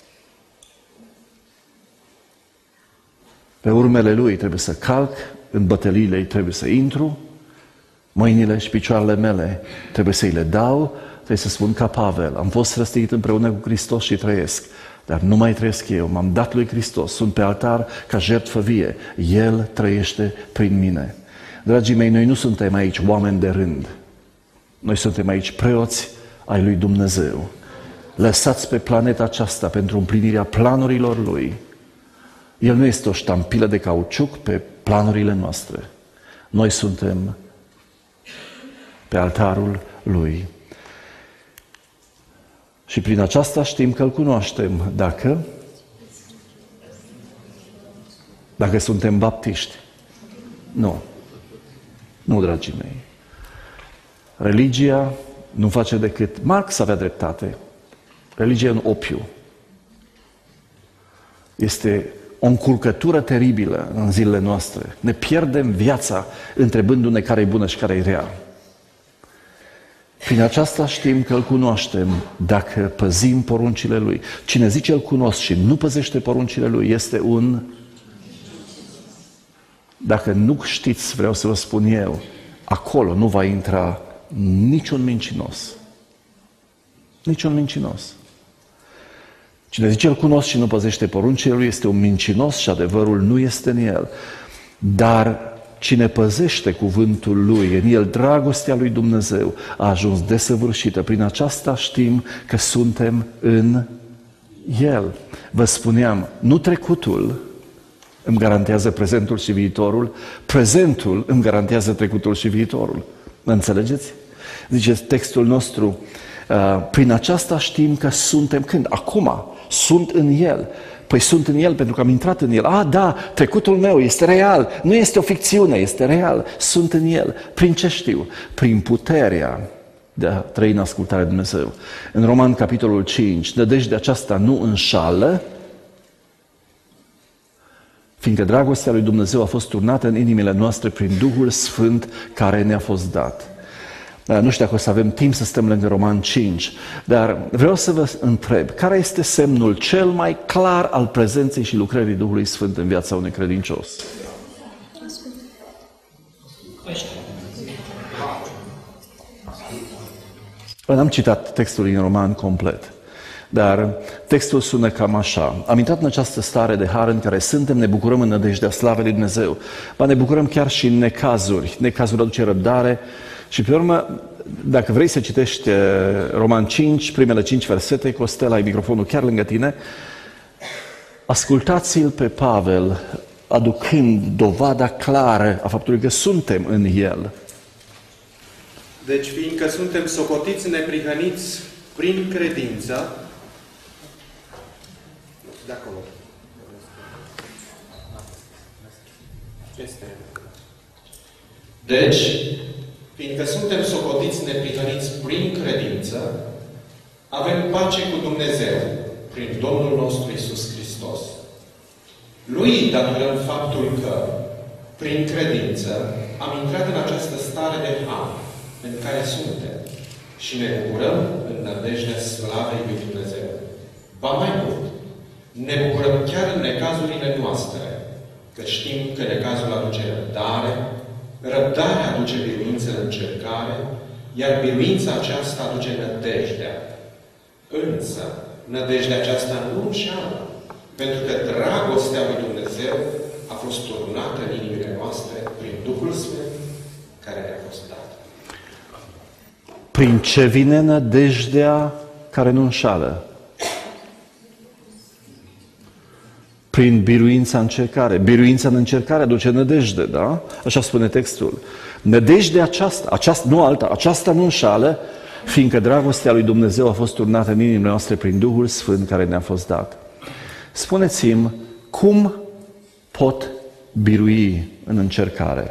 Pe urmele Lui trebuie să calc, în bătăliile trebuie să intru, mâinile și picioarele mele trebuie să-i le dau, trebuie să spun ca Pavel, am fost răstignit împreună cu Hristos și trăiesc, dar nu mai trăiesc eu, m-am dat lui Hristos, sunt pe altar ca jertfă vie, El trăiește prin mine. Dragii mei, noi nu suntem aici oameni de rând, noi suntem aici preoți ai lui Dumnezeu, lăsați pe planeta aceasta pentru împlinirea planurilor Lui. El nu este o ștampilă de cauciuc pe planurile noastre. Noi suntem pe altarul Lui. Și prin aceasta știm că Îl cunoaștem dacă, dacă suntem baptiști. Nu. Nu, dragii mei. Religia nu face decât... Marx avea dreptate. Religia e un opiu. Este o încurcătură teribilă în zilele noastre. Ne pierdem viața întrebându-ne care e bună și care e rea. Prin aceasta știm că Îl cunoaștem dacă păzim poruncile Lui. Cine zice Îl cunosc și nu păzește poruncile Lui este un... Dacă nu știți, vreau să vă spun eu, acolo nu va intra niciun mincinos. Niciun mincinos. Cine zice Îl cunosc și nu păzește poruncile Lui este un mincinos și adevărul nu este în el. Dar cine păzește cuvântul Lui, în el dragostea lui Dumnezeu a ajuns desăvârșită. Prin aceasta știm că suntem în El. Vă spuneam, nu trecutul îmi garantează prezentul și viitorul, prezentul îmi garantează trecutul și viitorul. Înțelegeți? Zice textul nostru, prin aceasta știm că suntem când? Acum. Sunt în El. Păi sunt în El pentru că am intrat în El. Ah, da, trecutul meu este real. Nu este o ficțiune, este real. Sunt în El. Prin ce știu? Prin puterea de a trăi în ascultarea de Dumnezeu. În Roman, capitolul cinci, nădejdea aceasta nu înșală, fiindcă dragostea lui Dumnezeu a fost turnată în inimile noastre prin Duhul Sfânt care ne-a fost dat. Nu știu dacă o să avem timp să stăm lângă Roman cinci, dar vreau să vă întreb, care este semnul cel mai clar al prezenței și lucrării Duhului Sfânt în viața unui credincios? N-am citat textul din Roman complet, dar textul sună cam așa. Am intrat în această stare de har în care suntem, ne bucurăm în nădejdea slavei lui Dumnezeu, ba ne bucurăm chiar și în necazuri. Necazuri aduce răbdare. Și pe urmă, dacă vrei să citești Roman cinci, primele cinci versete, Costel, ai microfonul chiar lângă tine, ascultați-l pe Pavel, aducând dovada clară a faptului că suntem în El. Deci, fiindcă suntem socotiți neprihăniți prin credință, de acolo. Este. Deci, fiindcă suntem socotiți neprihăniți prin credință, avem pace cu Dumnezeu prin Domnul nostru Iisus Hristos. Lui datorăm faptul că, prin credință, am intrat în această stare de har în care suntem și ne bucurăm în nădejdea slavei lui Dumnezeu. Ba mai mult, ne bucurăm chiar în necazurile noastre, că știm că necazul aduce răbdare, răbdarea aduce biruință în încercare, iar biruința aceasta aduce nădejdea. Însă, nădejdea aceasta nu înșeală, pentru că dragostea lui Dumnezeu a fost turnată în inimile noastre prin Duhul Sfânt care ne-a fost dat. Prin ce vine nădejdea care nu înșală? Prin biruința încercare. Biruința în încercare aduce nădejde, da? Așa spune textul. Nădejdea aceasta, aceasta, nu alta, aceasta nu înșală, fiindcă dragostea lui Dumnezeu a fost turnată în inimile noastre prin Duhul Sfânt care ne-a fost dat. Spuneți-mi, cum pot birui în încercare?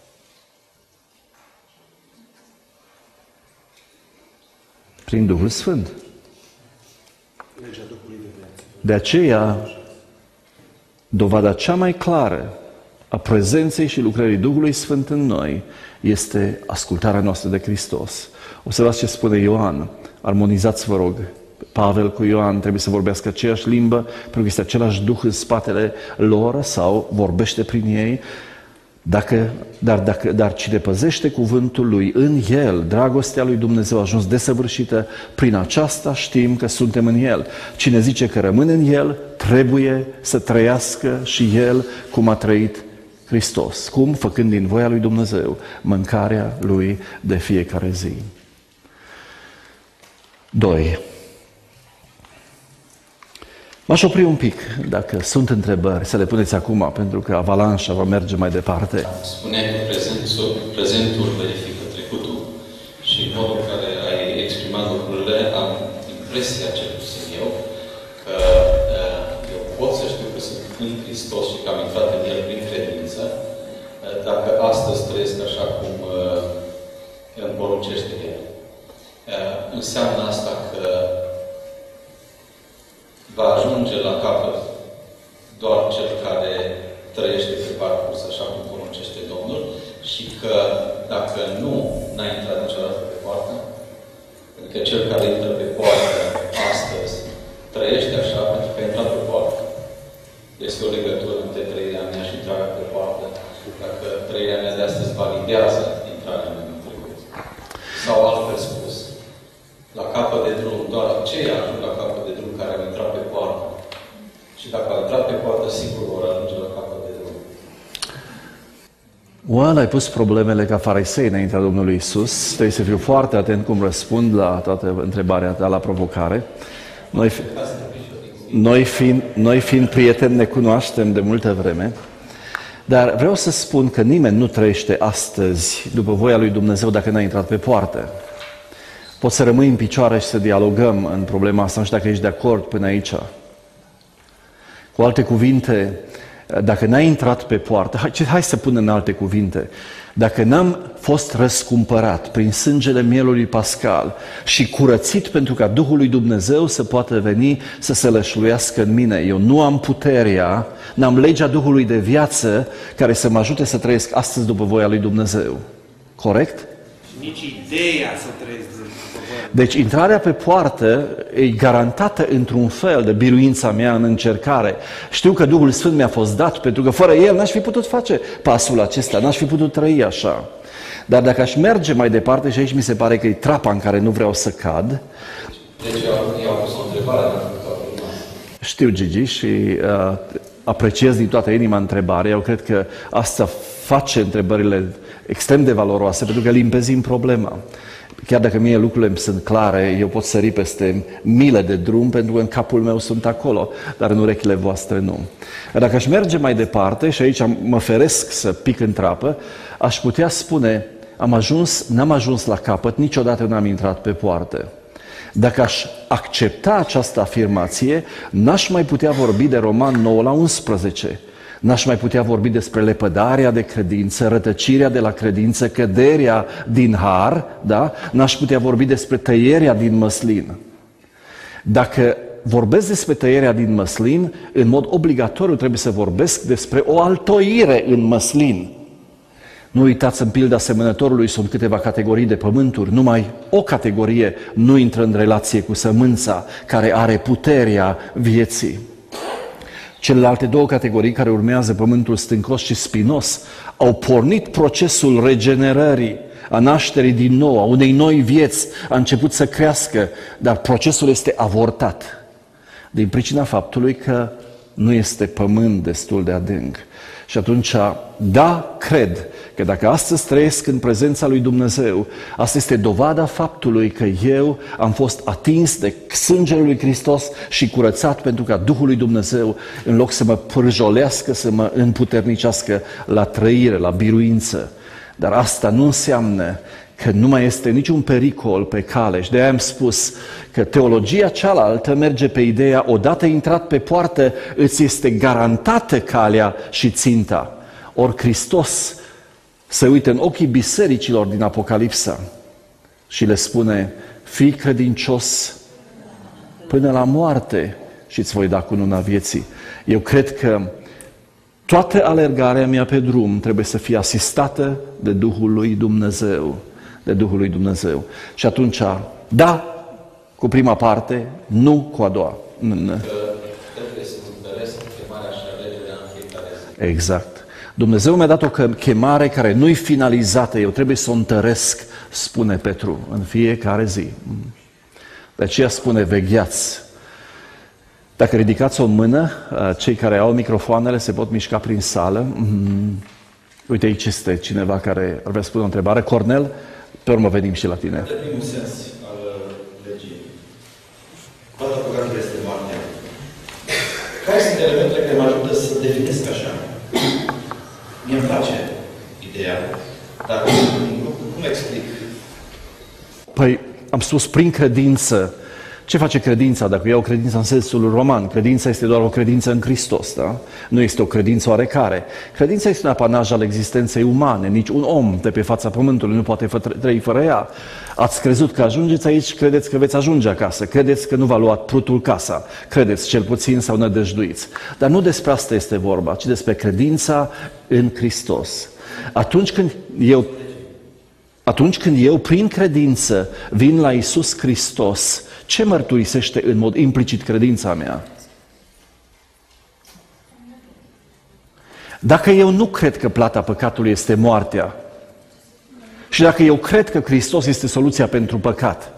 Prin Duhul Sfânt. De aceea, dovada cea mai clară a prezenței și lucrării Duhului Sfânt în noi este ascultarea noastră de Hristos. Observați ce spune Ioan. Armonizați, vă rog, Pavel cu Ioan, trebuie să vorbească aceeași limbă, pentru că este același Duh în spatele lor sau vorbește prin ei. Dacă, dar, dacă, dar cine păzește cuvântul lui în el, dragostea lui Dumnezeu a ajuns desăvârșită, prin aceasta știm că suntem în el. Cine zice că rămâne în el, trebuie să trăiască și el cum a trăit Hristos. Cum? Făcând din voia lui Dumnezeu mâncarea lui de fiecare zi. Doi. M-aș opri un pic, dacă sunt întrebări, să le puneți acum, pentru că avalanșa va merge mai departe. Spuneai că prezentul, prezentul verifică trecutul și în modul în care ai exprimat lucrurile, am impresia, cel puțin eu, că eu pot să știu că sunt în Hristos și că am intrat în El prin credință, dacă astăzi trăiesc așa cum îmi poruncește El. Înseamnă asta că va ajunge la capăt doar cel care trăiește pe parcurs așa cum poruncește Domnul și că dacă nu n-a intrat niciodată pe poartă, adică cel care intră pe poartă astăzi trăiește așa pentru că a intrat pe poartă. Este o legătură între trăirea mea și intrarea pe poartă. Dacă trăirea mea de astăzi validează intrarea mea în trecut. Sau altfel spus, la capăt de drum, doar aceia ajung la capăt de drum care au intrat pe poartă. Și dacă au intrat pe poartă, sigur vor ajunge la capăt de drum. Well, ai pus problemele ca farisei înaintea Domnului Iisus. Trebuie să fiu foarte atent cum răspund la toată întrebarea ta, la provocare. Noi, noi, fiind, noi fiind prieteni, ne cunoaștem de multă vreme. Dar vreau să spun că nimeni nu trăiește astăzi după voia lui Dumnezeu dacă n-a intrat pe poartă. Poți să rămâi în picioare și să dialogăm în problema asta, nu știu dacă ești de acord până aici. Cu alte cuvinte, dacă n-ai intrat pe poartă, hai, hai să punem în alte cuvinte, dacă n-am fost răscumpărat prin sângele mielului pascal și curățit pentru ca Duhul lui Dumnezeu să poată veni să se lășluiască în mine, eu nu am puterea, n-am legea Duhului de viață care să mă ajute să trăiesc astăzi după voia lui Dumnezeu. Corect? Nici ideea să trăiesc după voia. Deci intrarea pe poartă e garantată într-un fel de biruința mea în încercare. Știu că Duhul Sfânt mi-a fost dat, pentru că fără El n-aș fi putut face pasul acesta, n-aș fi putut trăi așa. Dar dacă aș merge mai departe, și aici mi se pare că e trapa în care nu vreau să cad. Deci eu am pus o întrebare. Știu, Gigi, și uh, apreciez din toată inima întrebarea. Eu cred că asta face întrebările extrem de valoroase, pentru că limpezim problema. Chiar dacă mie lucrurile îmi sunt clare, eu pot sări peste mile de drum, pentru că în capul meu sunt acolo, dar în urechile voastre nu. Dacă aș merge mai departe, și aici mă feresc să pic în trapă, aș putea spune, am ajuns, n-am ajuns la capăt, niciodată n-am intrat pe poartă. Dacă aș accepta această afirmație, n-aș mai putea vorbi de Roman nouă la unsprezece. N-aș mai putea vorbi despre lepădarea de credință, rătăcirea de la credință, căderea din har, da? N-aș putea vorbi despre tăierea din măslin. Dacă vorbesc despre tăierea din măslin, în mod obligatoriu trebuie să vorbesc despre o altoire în măslin. Nu uitați, în pilda semănătorului sunt câteva categorii de pământuri, numai o categorie nu intră în relație cu sămânța care are puterea vieții. Celelalte două categorii care urmează, pământul stâncos și spinos, au pornit procesul regenerării, a nașterii din nou, a unei noi vieți, a început să crească, dar procesul este avortat din pricina faptului că nu este pământ destul de adânc. Și atunci, da, cred că dacă astăzi trăiesc în prezența lui Dumnezeu, asta este dovada faptului că eu am fost atins de sângele lui Hristos și curățat, pentru ca Duhul lui Dumnezeu, în loc să mă pârjolească, să mă împuternicească la trăire, la biruință. Dar asta nu înseamnă că nu mai este niciun pericol pe cale. Și de-aia am spus că teologia cealaltă merge pe ideea, odată intrat pe poartă, îți este garantată calea și ținta. Ori Hristos se uită în ochii bisericilor din Apocalipsa și le spune, fii credincios până la moarte și îți voi da cununa vieții. Eu cred că toată alergarea mea pe drum trebuie să fie asistată de Duhul lui Dumnezeu. De Duhul lui Dumnezeu. Și atunci, da, cu prima parte, nu cu a doua. Exact. Dumnezeu mi-a dat o chemare care nu-i finalizată, eu trebuie să o întăresc, spune Petru, în fiecare zi. De aceea spune, vegheați. Dacă ridicați o mână, cei care au microfoanele se pot mișca prin sală. Uite, aici este cineva care ar vrea să spune o întrebare. Cornel, pe urmă venim și la tine. De primul sens al legii. Plata păcatului este moartea. Care sunt elementele care mă ajută să definesc așa? Mie îmi place ideea, dar cum explic? Păi, am spus prin credință. Ce face credința? Dacă iau credința în sensul roman, credința este doar o credință în Hristos, da? Nu este o credință oarecare. Credința este un apanaj al existenței umane. Nici un om de pe fața pământului nu poate trăi fără ea. Ați crezut că ajungeți aici, credeți că veți ajunge acasă, credeți că nu v-a luat prutul casa, credeți cel puțin sau nădăjduiți. Dar nu despre asta este vorba, ci despre credința în Hristos. Atunci când eu Atunci când eu, prin credință, vin la Iisus Hristos, ce mărturisește în mod implicit credința mea? Dacă eu nu cred că plata păcatului este moartea, și dacă eu cred că Hristos este soluția pentru păcat,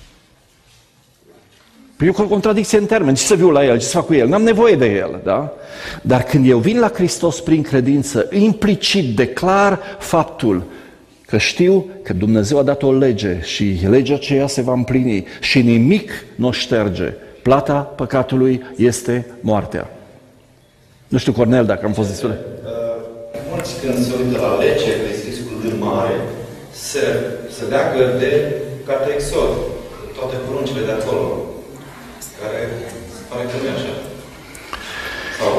păi e o contradicție în termeni. Ce să viu la El? Ce să fac cu El? N-am nevoie de El, da? Dar când eu vin la Hristos prin credință, implicit declar faptul că știu că Dumnezeu a dat o lege și legea aceea se va împlini și nimic nu o șterge. Plata păcatului este moartea. Nu știu, Cornel, dacă am fost destul. Mulți când se uită la lege, că este scris cu mare, se, se leagă de Cartea Exod, toate poruncile de acolo, care se pare că nu e așa. Sau...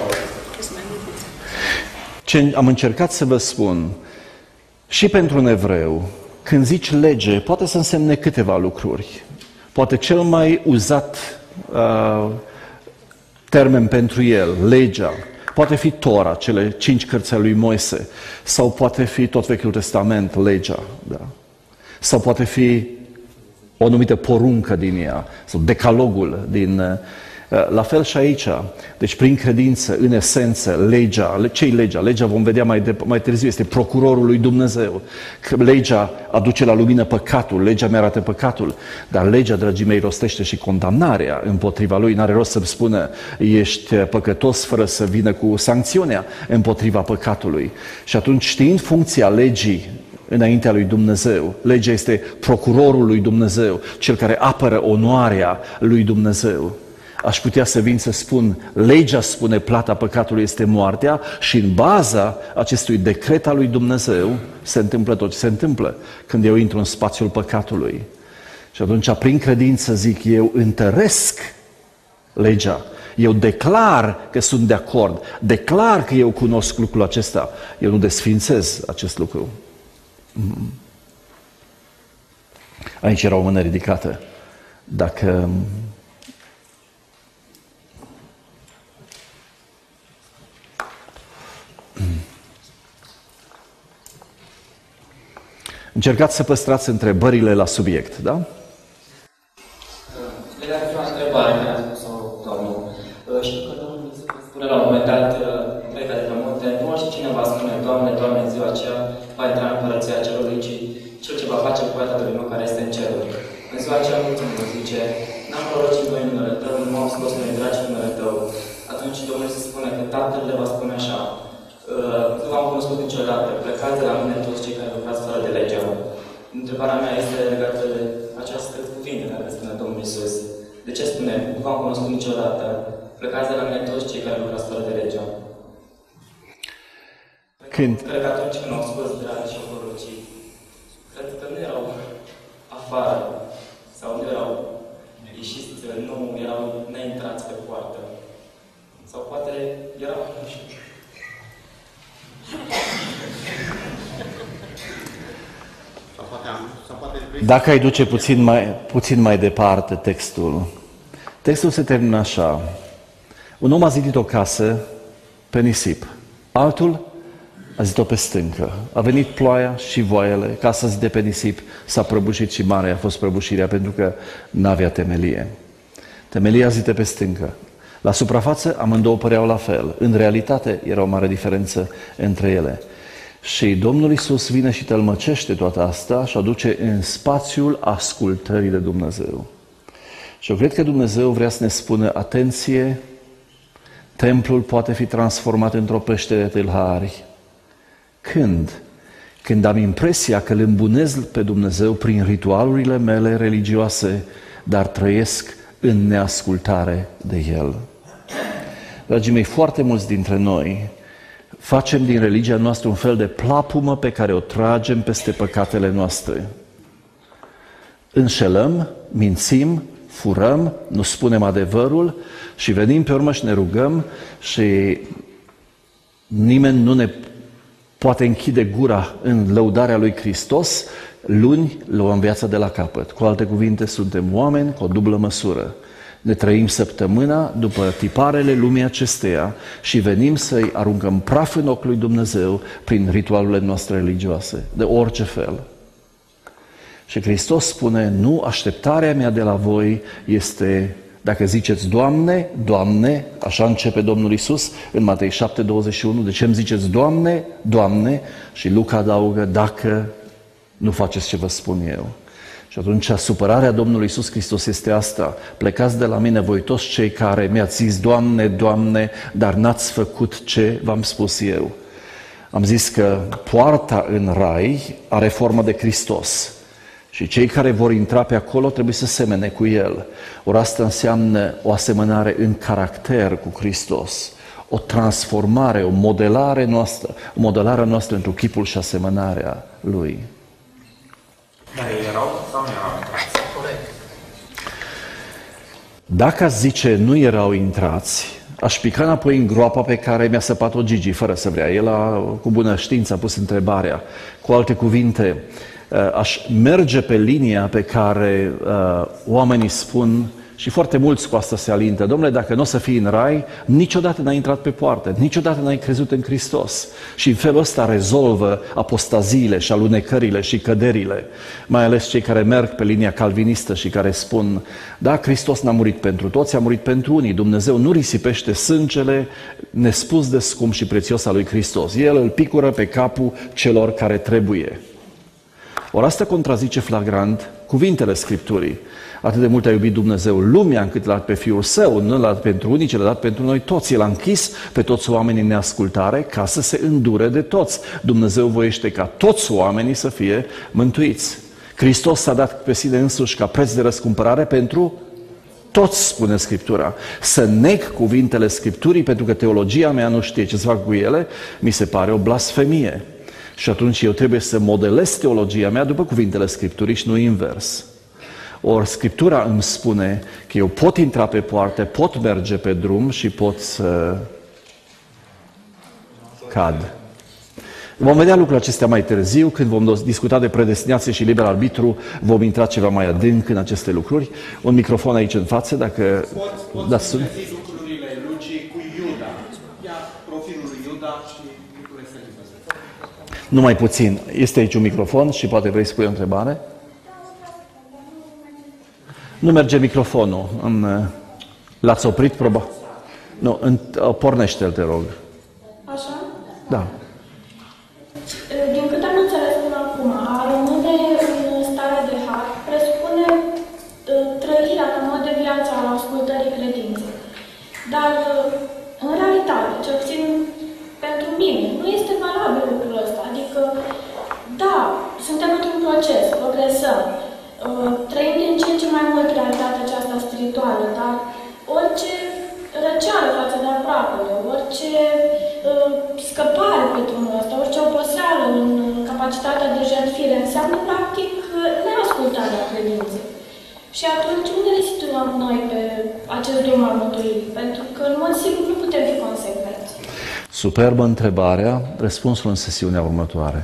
Ce am încercat să vă spun, și pentru un evreu, când zici lege, poate să însemne câteva lucruri. Poate cel mai uzat uh, termen pentru el, legea, poate fi Tora, cele cinci cărți ale lui Moise, sau poate fi tot Vechiul Testament, legea, da? Sau poate fi o anumită poruncă din ea, sau decalogul din... La fel și aici. Deci prin credință, în esență, legea, ce-i legea? Legea, vom vedea mai, de, mai târziu, este procurorul lui Dumnezeu. Legea aduce la lumină păcatul, legea mi-arată păcatul, dar legea, dragii mei, rostește și condamnarea împotriva lui. N-are rost să-mi spună, ești păcătos fără să vină cu sancțiunea împotriva păcatului. Și atunci, știind funcția legii înaintea lui Dumnezeu, legea este procurorul lui Dumnezeu, cel care apără onoarea lui Dumnezeu. Aș putea să vin să spun, legea spune plata păcatului este moartea și în baza acestui decret al lui Dumnezeu se întâmplă tot ce se întâmplă când eu intru în spațiul păcatului. Și atunci, prin credință, zic, eu întăresc legea. Eu declar că sunt de acord. Declar că eu cunosc lucrul acesta. Eu nu desfințez acest lucru. Aici era o mână ridicată. Dacă... Încercați să păstrați întrebările la subiect, da? Legat de o întrebare care a spus-o domnul. Știu că domnul spune la un moment dat, plecă de pe munte, nu orice cineva spune, Doamne, Doamne, în ziua aceea va intra în Împărăția Cerului, ci cel ce va face voia Tatălui meu care este în ceruri. În ziua aceea mulțumim, zice, n-am prorocit voi numele Tău, nu am scos noi dragi numele Tău. Atunci Domnul se spune că Tatăl le va spune așa, nu v-am cunoscut niciodată, plecați de la mine toți cei care lucrați fără de legea. Întrebarea mea este legată de această cuvinte care spune Domnul Iisus. De ce spune, nu v-am cunoscut niciodată, plecați de la mine toți cei care lucrați fără de legea? Când? Cred că atunci când au spus dragi și au prorocit, cred că nu erau afară sau nu erau ieșiți, nu erau neintrați pe poartă. Sau poate erau, nu știu. Dacă ai duce puțin mai, puțin mai departe textul, textul se termină așa. Un om a zidit o casă pe nisip, altul a zidit-o pe stâncă. A venit ploaia și voaiele, casa zide pe nisip, s-a prăbușit și mare a fost prăbușirea pentru că n-avea temelie. Temelia zide pe stâncă. La suprafață amândouă păreau la fel. În realitate era o mare diferență între ele. Și Domnul Iisus vine și tălmăcește toată asta și aduce în spațiul ascultării de Dumnezeu. Și eu cred că Dumnezeu vrea să ne spună, atenție, templul poate fi transformat într-o peștere de tâlhari. Când? Când am impresia că îl îmbunez pe Dumnezeu prin ritualurile mele religioase, dar trăiesc în neascultare de El. Dragii mei, foarte mulți dintre noi facem din religia noastră un fel de plapumă pe care o tragem peste păcatele noastre. Înșelăm, mințim, furăm, nu spunem adevărul și venim pe urmă și ne rugăm și nimeni nu ne poate închide gura în lăudarea lui Hristos. Luni luăm viața de la capăt. Cu alte cuvinte, suntem oameni cu o dublă măsură. Ne trăim săptămâna după tiparele lumii acesteia și venim să-i aruncăm praf în ochiul lui Dumnezeu prin ritualurile noastre religioase, de orice fel. Și Hristos spune, nu, așteptarea mea de la voi este, dacă ziceți, Doamne, Doamne, așa începe Domnul Iisus în Matei șapte, douăzeci și unu, de ce îmi ziceți Doamne, Doamne? Și Luca adaugă, dacă nu faceți ce vă spun eu. Și atunci supărarea Domnului Iisus Hristos este asta. Plecați de la mine voi toți cei care mi-ați zis, Doamne, Doamne, dar n-ați făcut ce v-am spus eu. Am zis că poarta în rai are formă de Hristos. Și cei care vor intra pe acolo trebuie să semene cu El. Ori asta înseamnă o asemănare în caracter cu Hristos. O transformare, o modelare noastră, o modelare noastră într-un chipul și asemănarea Lui. Dar ei erau sau nu erau intrați? Dacă aș zice nu erau intrați, aș pica înapoi în groapa pe care mi-a săpat-o Gigi, fără să vrea. El a, cu bună știință a pus întrebarea. Cu alte cuvinte, aș merge pe linia pe care uh, oamenii spun, și foarte mulți cu asta se alintă, domnule, dacă nu o să fii în rai, niciodată n-ai intrat pe poartă, niciodată n-ai crezut în Hristos. Și în felul ăsta rezolvă apostaziile și alunecările și căderile, mai ales cei care merg pe linia calvinistă și care spun, da, Hristos n-a murit pentru toți, a murit pentru unii. Dumnezeu nu risipește sângele nespus de scump și prețios al lui Hristos. El îl picură pe capul celor care trebuie. Ori asta contrazice flagrant cuvintele Scripturii. Atât de mult a iubit Dumnezeu lumea încât l-a dat pe Fiul Său, nu l-a dat pentru unii, ci l-a dat pentru noi toți. El a închis pe toți oamenii în neascultare ca să se îndure de toți. Dumnezeu voiește ca toți oamenii să fie mântuiți. Hristos s-a dat pe sine însuși ca preț de răscumpărare pentru Toți spune Scriptura. Să neg cuvintele Scripturii pentru că teologia mea nu știe ce să fac cu ele, mi se pare o blasfemie. Și atunci eu trebuie să modelez teologia mea după cuvintele Scripturii și nu invers. Ori Scriptura îmi spune că eu pot intra pe poartă, pot merge pe drum și pot să cad. Vom vedea lucrurile acestea mai târziu, când vom discuta de predestinație și liber arbitru, vom intra ceva mai adânc în aceste lucruri. Un microfon aici în față, dacă... Poți, poți da, să lucrurile Lucii cu Iuda. Ia profilul lui Iuda și lucrurile să liber. Numai puțin. Este aici un microfon și poate vrei să pui o întrebare? Nu merge microfonul. În... L-ați oprit, probabil? Nu, în... pornește-l, te rog. Așa? Da. Din câte am înțeles până acum, a rămâne în stare de har presupune trăirea în mod de viață al ascultării credinței. Dar, în realitate, cel puțin pentru mine, nu este valabil lucrul ăsta. Adică, da, suntem într-un proces, progresăm, trăim din ce în ce mai mult realitatea aceasta spirituală, dar orice răceală față de aproapele, orice uh, scăpare pe drumul ăsta, orice oboseală în capacitatea de jertfire înseamnă practic neascultarea credinței. Și atunci unde ne situăm noi pe acest drum al mântuirii? Pentru că în mod sigur nu putem fi consecvenți. Superbă întrebarea, răspunsul în sesiunea următoare.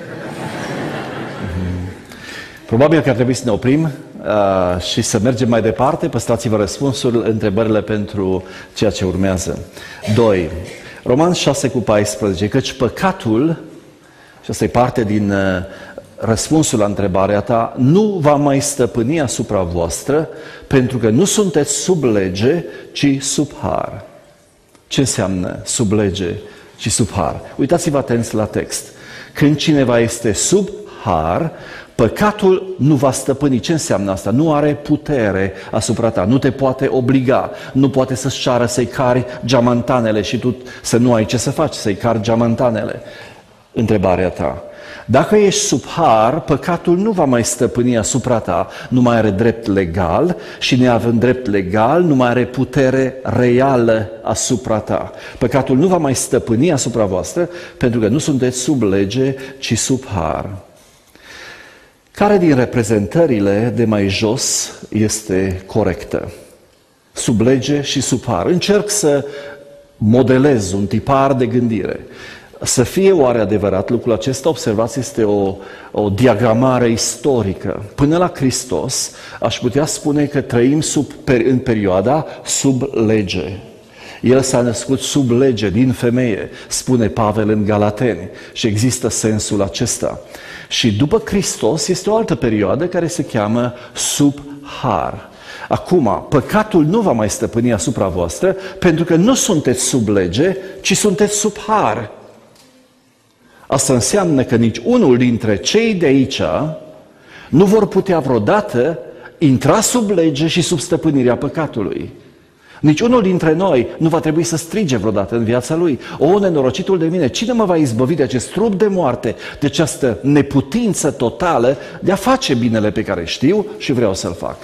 Probabil că ar trebui să ne oprim uh, și să mergem mai departe. Păstrați-vă răspunsul, întrebările pentru ceea ce urmează. doi. Roman șase cu paisprezece. Căci păcatul, și asta e parte din uh, răspunsul la întrebarea ta, nu va mai stăpâni asupra voastră, pentru că nu sunteți sub lege, ci sub har. Ce înseamnă sub lege, ci sub har? Uitați-vă atenți la text. Când cineva este sub har, păcatul nu va stăpâni. Ce înseamnă asta? Nu are putere asupra ta, nu te poate obliga, nu poate să-ți ceară să-i cari geamantanele și tu să nu ai ce să faci, să-i cari geamantanele. Întrebarea ta. Dacă ești sub har, păcatul nu va mai stăpâni asupra ta, nu mai are drept legal și neavând drept legal, nu mai are putere reală asupra ta. Păcatul nu va mai stăpâni asupra voastră, pentru că nu sunteți sub lege, ci sub har. Care din reprezentările de mai jos este corectă? Sub lege și sub har. Încerc să modelez un tipar de gândire. Să fie oare adevărat lucrul acesta? Observați, este o, o diagramare istorică. Până la Hristos, aș putea spune că trăim sub, în perioada sub lege. El s-a născut sub lege, din femeie, spune Pavel în Galateni. Și există sensul acesta. Și după Hristos este o altă perioadă care se cheamă sub har. Acum, păcatul nu va mai stăpâni asupra voastră, pentru că nu sunteți sub lege, ci sunteți sub har. Asta înseamnă că nici unul dintre cei de aici nu vor putea vreodată intra sub lege și sub stăpânirea păcatului. Nici unul dintre noi nu va trebui să strige vreodată în viața lui: o, nenorocitul de mine, cine mă va izbăvi de acest trup de moarte, de această neputință totală de a face binele pe care știu și vreau să-l fac?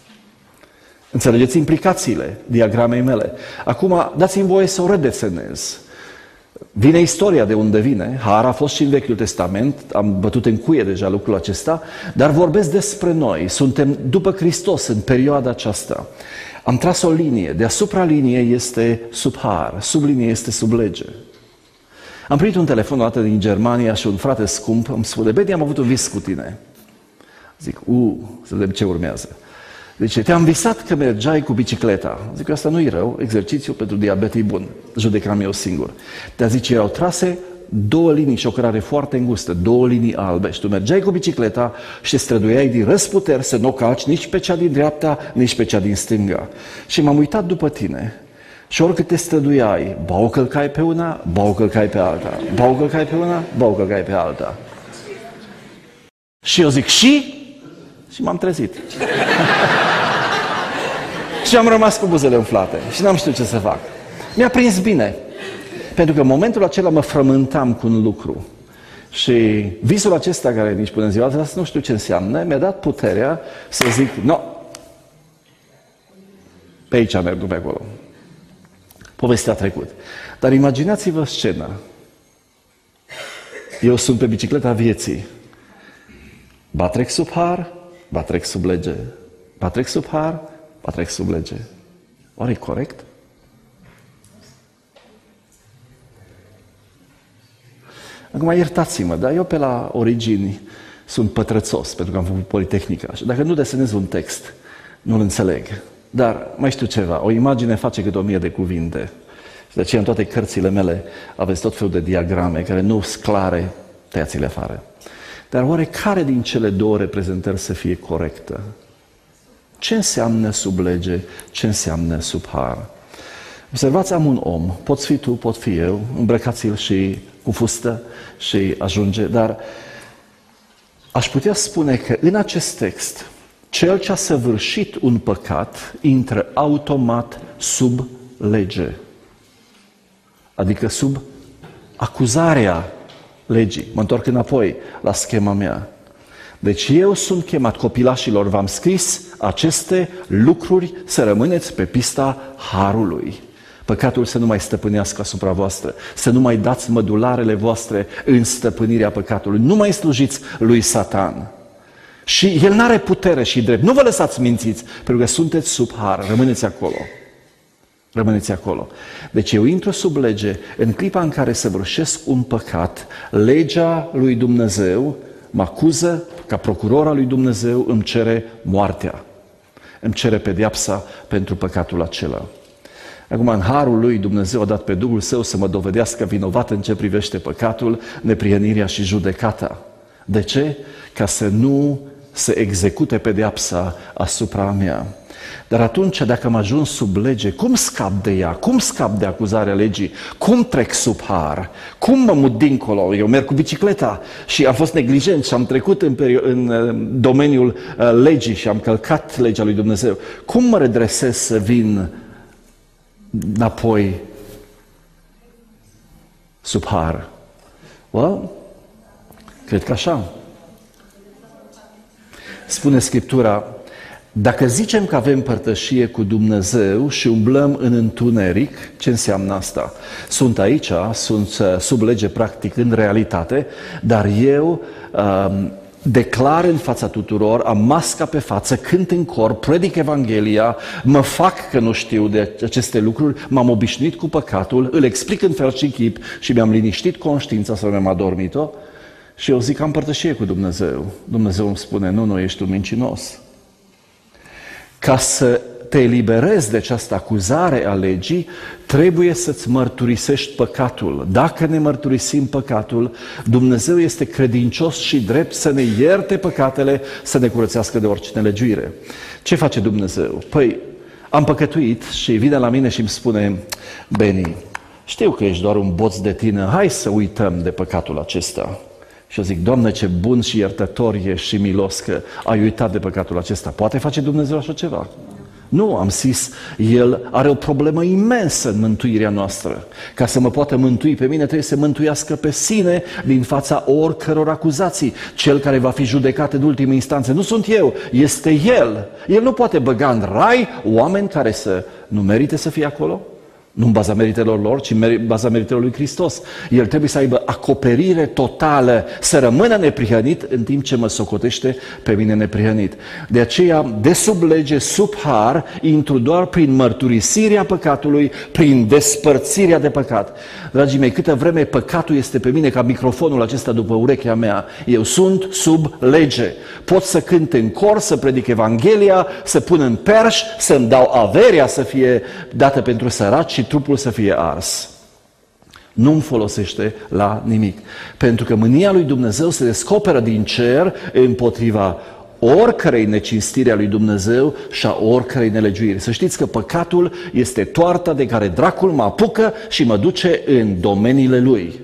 Înțelegeți implicațiile diagramei mele. Acum, dați-mi voie să o redesenez. Vine istoria de unde vine, har a fost și în Vechiul Testament, am bătut în cuie deja lucrul acesta, dar vorbesc despre noi, suntem după Hristos în perioada aceasta. Am tras o linie, deasupra liniei este sub har, sub linie este sub lege. Am primit un telefon o dată din Germania și un frate scump îmi spune: Bedi, am avut un vis cu tine. Zic, u, să vedem ce urmează. Deci, te-am visat că mergeai cu bicicleta. Zic, asta nu e rău, exercițiu pentru diabet e bun. Judecam eu singur. Dar zice, erau trase două linii și o cărare foarte îngustă, două linii albe. Și tu mergeai cu bicicleta și te străduiai din răsputeri să nu calci nici pe cea din dreapta, nici pe cea din stânga. Și m-am uitat după tine. Și oricât te străduiai, ba o călcai pe una, ba o călcai pe alta. Ba o călcai pe una, ba o călcai pe alta. Și eu zic, și? Și m-am trezit. Și am rămas cu buzele umflate și n-am știut ce să fac. Mi-a prins bine, pentru că în momentul acela mă frământam cu un lucru. Și visul acesta, care nici până în ziua asta nu știu ce înseamnă, mi-a dat puterea să zic, no, Pe aici merg, pe acolo. Povestea a trecut. Dar imaginați-vă scena. Eu sunt pe bicicleta vieții. Ba trec sub har, ba trec sub lege. Ba trec sub har, ba trec sub lege. Oare e corect? Acum, iertați-mă, dar eu pe la origini sunt pătrățos, pentru că am făcut Politehnica. Și dacă nu desenez un text, nu-l înțeleg. Dar mai știu ceva, o imagine face câte o mie de cuvinte. Și de aceea în toate cărțile mele aveți tot felul de diagrame care nu sunt clare, tăiați-le afară. Dar oare care din cele două reprezentări să fie corectă? Ce înseamnă sub lege? Ce înseamnă sub har? Observați, am un om, poți fi tu, pot fi eu, îmbrăcați-l și cu fustă și ajunge, dar aș putea spune că în acest text, cel ce a săvârșit un păcat intră automat sub lege, adică sub acuzarea legii. Mă întorc înapoi la schema mea. Deci eu sunt chemat, copilașilor, v-am scris aceste lucruri să rămâneți pe pista harului. Păcatul să nu mai stăpânească asupra voastră, să nu mai dați mădularele voastre în stăpânirea păcatului. Nu mai slujiți lui Satan. Și el n-are putere și drept. Nu vă lăsați mințiți, pentru că sunteți sub har. Rămâneți acolo. Rămâneți acolo. Deci eu intru sub lege în clipa în care săvârșesc un păcat. Legea lui Dumnezeu mă acuză, ca procuror al lui Dumnezeu îmi cere moartea. Îmi cere pedeapsa pentru păcatul acela. Acum, în harul lui, Dumnezeu a dat pe Duhul Său să mă dovedească vinovat în ce privește păcatul, neprihănirea și judecata. De ce? Ca să nu se execute pedeapsa asupra mea. Dar atunci, dacă am ajuns sub lege, cum scap de ea? Cum scap de acuzarea legii? Cum trec sub har? Cum mă mut dincolo? Eu merg cu bicicleta și am fost neglijent și am trecut în, în domeniul uh, legii și am călcat legea lui Dumnezeu. Cum mă redresez să vin înapoi sub har? Well, cred că așa. Spune Scriptura, dacă zicem că avem părtășie cu Dumnezeu și umblăm în întuneric, ce înseamnă asta? Sunt aici, sunt sub lege practic în realitate, dar eu um, declar în fața tuturor, am masca pe față, cânt în cor, predic Evanghelia, mă fac că nu știu de aceste lucruri, m-am obișnuit cu păcatul, îl explic în fel și chip și mi-am liniștit conștiința sau mi-am adormit-o și eu zic că am părtășie cu Dumnezeu. Dumnezeu îmi spune, nu, nu, ești un mincinos. Ca să te eliberezi de această acuzare a legii, trebuie să-ți mărturisești păcatul. Dacă ne mărturisim păcatul, Dumnezeu este credincios și drept să ne ierte păcatele, să ne curățească de orice nelegiuire. Ce face Dumnezeu? Păi, am păcătuit și vine la mine și îmi spune, Beni, știu că ești doar un boț de tine, hai să uităm de păcatul acesta. Și eu zic, Doamne, ce bun și iertător ești și milos că ai uitat de păcatul acesta. Poate face Dumnezeu așa ceva? Nu, am zis, El are o problemă imensă în mântuirea noastră. Ca să mă poată mântui pe mine, trebuie să mântuiască pe sine din fața oricăror acuzații. Cel care va fi judecat în ultimă instanță nu sunt eu, este El. El nu poate băga în rai oameni care să nu merite să fie acolo. Nu în baza meritelor lor, ci în baza meritelor lui Hristos. El trebuie să aibă acoperire totală, să rămână neprihănit în timp ce mă socotește pe mine neprihănit. De aceea, de sub lege, sub har, intru doar prin mărturisirea păcatului, prin despărțirea de păcat. Dragii mei, câtă vreme păcatul este pe mine ca microfonul acesta după urechea mea, eu sunt sub lege. Pot să cânt în cor, să predic Evanghelia, să pun în perș, să-mi dau averea să fie dată pentru săraci și trupul să fie ars. Nu-mi folosește la nimic. Pentru că mânia lui Dumnezeu se descoperă din cer împotriva oricărei necinstiri a lui Dumnezeu și a oricărei nelegiuiri. Să știți că păcatul este toarta de care dracul mă apucă și mă duce în domeniile lui.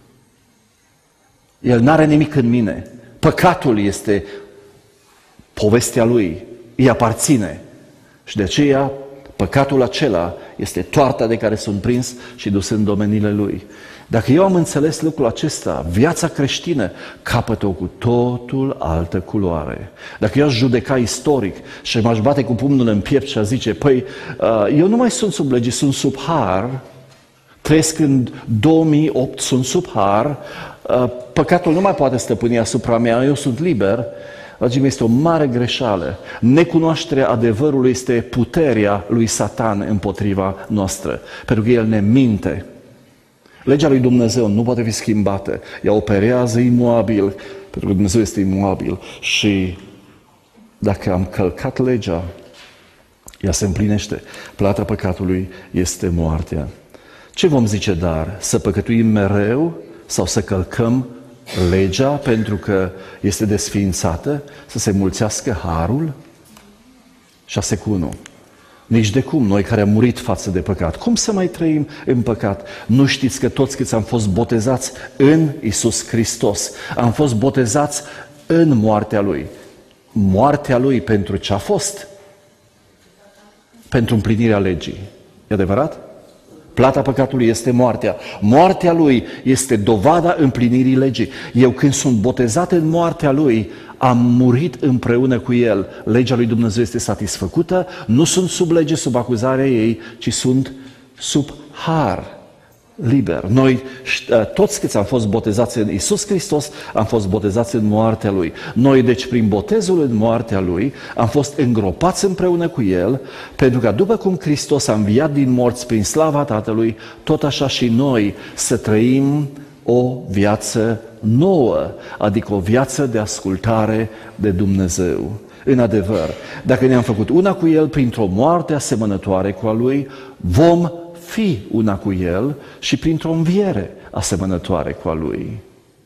El n-are nimic în mine. Păcatul este povestea lui. Îi aparține. Și de aceea Păcatul acela este toarta de care sunt prins și dus în domeniile lui. Dacă eu am înțeles lucrul acesta, viața creștină capătă o cu totul altă culoare. Dacă eu aș judeca istoric și m-aș bate cu pumnul în piept și aș zice, păi, eu nu mai sunt sub lege, sunt sub har, trăiesc în două mii opt, sunt sub har, păcatul nu mai poate stăpâni asupra mea, eu sunt liber, dragii mei, este o mare greșeală. Necunoașterea adevărului este puterea lui Satan împotriva noastră, pentru că el ne minte. Legea lui Dumnezeu nu poate fi schimbată. Ea operează imuabil, pentru că Dumnezeu este imuabil. Și dacă am călcat legea, ea se împlinește. Plata păcatului este moartea. Ce vom zice dar? Să păcătuim mereu sau să călcăm legea pentru că este desființată? Să se mulțească harul? șase cu unu. Nici de cum, noi care am murit față de păcat. Cum să mai trăim în păcat? Nu știți că toți câți am fost botezați în Iisus Hristos, am fost botezați în moartea Lui. Moartea Lui pentru ce a fost? Pentru împlinirea legii. E adevărat? Plata păcatului este moartea. Moartea Lui este dovada împlinirii legii. Eu când sunt botezat în moartea Lui, am murit împreună cu El. Legea lui Dumnezeu este satisfăcută, nu sunt sub lege, sub acuzarea ei, ci sunt sub har, liber. Noi, toți câți am fost botezați în Iisus Hristos, am fost botezați în moartea Lui. Noi, deci, prin botezul în moartea Lui, am fost îngropați împreună cu El, pentru că după cum Hristos a înviat din morți prin slava Tatălui, tot așa și noi să trăim o viață nouă, adică o viață de ascultare de Dumnezeu. În adevăr, dacă ne-am făcut una cu El printr-o moarte asemănătoare cu a Lui, vom fi una cu El și printr-o înviere asemănătoare cu a Lui.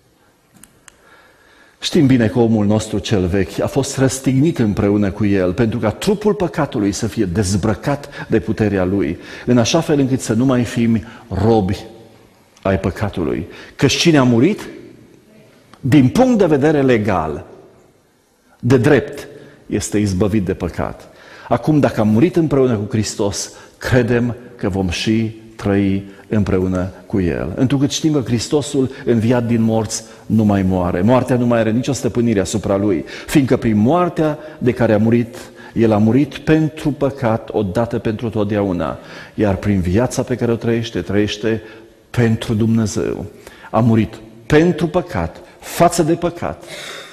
Știm bine că omul nostru cel vechi a fost răstignit împreună cu El pentru ca trupul păcatului să fie dezbrăcat de puterea Lui, în așa fel încât să nu mai fim robi ai păcatului. Căci cine a murit, din punct de vedere legal, de drept, este izbăvit de păcat. Acum, dacă am murit împreună cu Hristos, credem că vom și trăi împreună cu El. Întrucât știm că Hristosul, înviat din morți, nu mai moare. Moartea nu mai are nicio stăpânire asupra Lui, fiindcă prin moartea de care a murit, El a murit pentru păcat, odată pentru totdeauna. Iar prin viața pe care o trăiește, trăiește pentru Dumnezeu. A murit pentru păcat, față de păcat.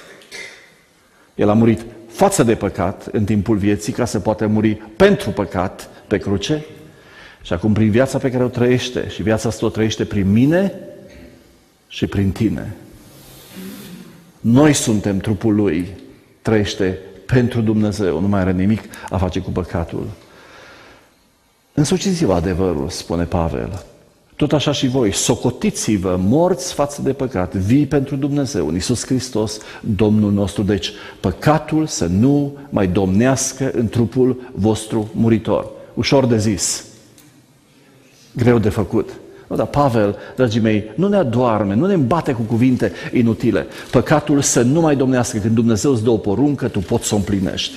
El a murit față de păcat în timpul vieții ca să poată muri pentru păcat pe cruce. Și acum prin viața pe care o trăiește, și viața asta o trăiește prin mine și prin tine. Noi suntem trupul Lui, trăiește pentru Dumnezeu, nu mai are nimic a face cu păcatul. Însuciți-vă adevărul, spune Pavel. Tot așa și voi, socotiți-vă morți față de păcat, vii pentru Dumnezeu, în Iisus Hristos, Domnul nostru. Deci, păcatul să nu mai domnească în trupul vostru muritor. Ușor de zis, greu de făcut. Nu, dar Pavel, dragii mei, nu ne adoarme, nu ne îmbate cu cuvinte inutile. Păcatul să nu mai domnească. Când Dumnezeu îți dă o poruncă, tu poți să o împlinești.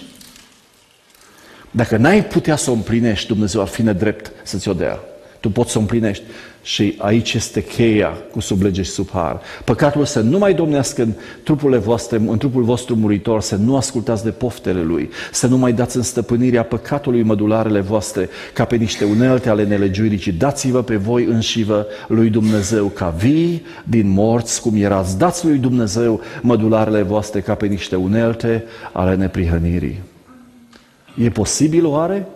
Dacă n-ai putea să o împlinești, Dumnezeu ar fi nedrept să ți-o dea. Tu poți să o împlinești. Și aici este cheia cu sub lege și sub har. Păcatul să nu mai domnească în trupurile voastre, în trupul vostru muritor, să nu ascultați de poftele lui, să nu mai dați în stăpânirea păcatului mădularele voastre ca pe niște unelte ale nelegiuirii, ci dați-vă pe voi înșivă lui Dumnezeu ca vii din morți, cum erați. Dați lui Dumnezeu mădularele voastre ca pe niște unelte ale neprihănirii. E posibil oare?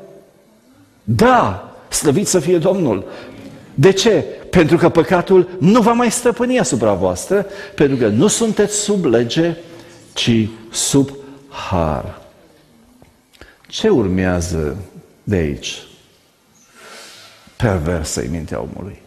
Da! Slăvit să fie Domnul! De ce? Pentru că păcatul nu va mai stăpâni asupra voastră, pentru că nu sunteți sub lege, ci sub har. Ce urmează de aici? Perversă-i mintea omului.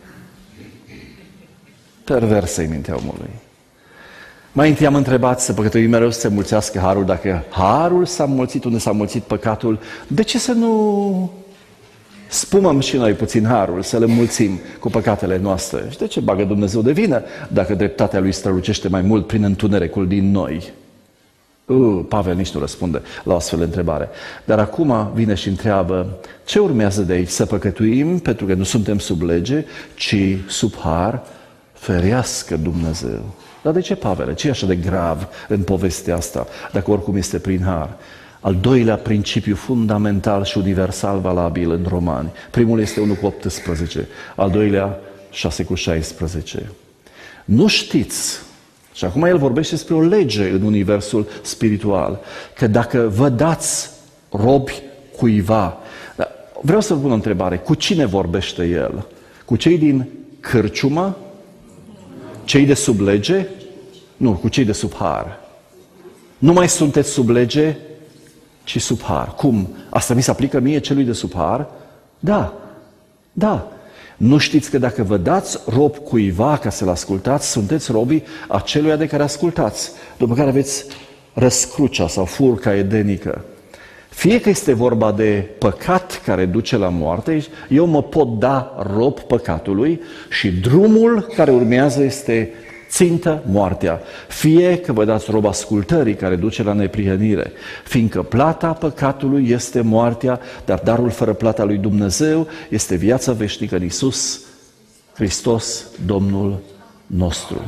Perversă-i mintea omului. Mai întâi am întrebat să păcătuim mereu să se mulțească harul. Dacă harul s-a mulțit unde s-a mulțit păcatul, de ce să nu spumăm și noi puțin harul, să le mulțim cu păcatele noastre? Și de ce bagă Dumnezeu de vină dacă dreptatea Lui strălucește mai mult prin întunericul din noi? Uh, Pavel nici nu răspunde la o astfel de întrebare. Dar acum vine și întreabă, ce urmează de aici? Să păcătuim pentru că nu suntem sub lege, ci sub har, ferească Dumnezeu. Dar de ce, Pavel? Ce e așa de grav în povestea asta, dacă oricum este prin har? Al doilea principiu fundamental și universal valabil în Romani. Primul este unu cu optsprezece, al doilea șase cu șaisprezece. Nu știți, și acum el vorbește despre o lege în universul spiritual, că dacă vă dați robi cuiva, vreau să vă pun o întrebare, cu cine vorbește el? Cu cei din cârciumă? Cei de sub lege? Nu, cu cei de sub har. Nu mai sunteți sub lege, ci sub har. Cum? Asta mi se aplică mie, celui de sub har? Da, da. Nu știți că dacă vă dați rob cuiva ca să-l ascultați, sunteți robii aceluia de care ascultați, după care aveți răscrucea sau furca edenică. Fie că este vorba de păcat care duce la moarte, eu mă pot da rob păcatului și drumul care urmează este țintă moartea. Fie că vă dați rob ascultării care duce la neprihănire, fiindcă plata păcatului este moartea, dar darul fără plata lui Dumnezeu este viața veșnică în Iisus Hristos, Domnul nostru.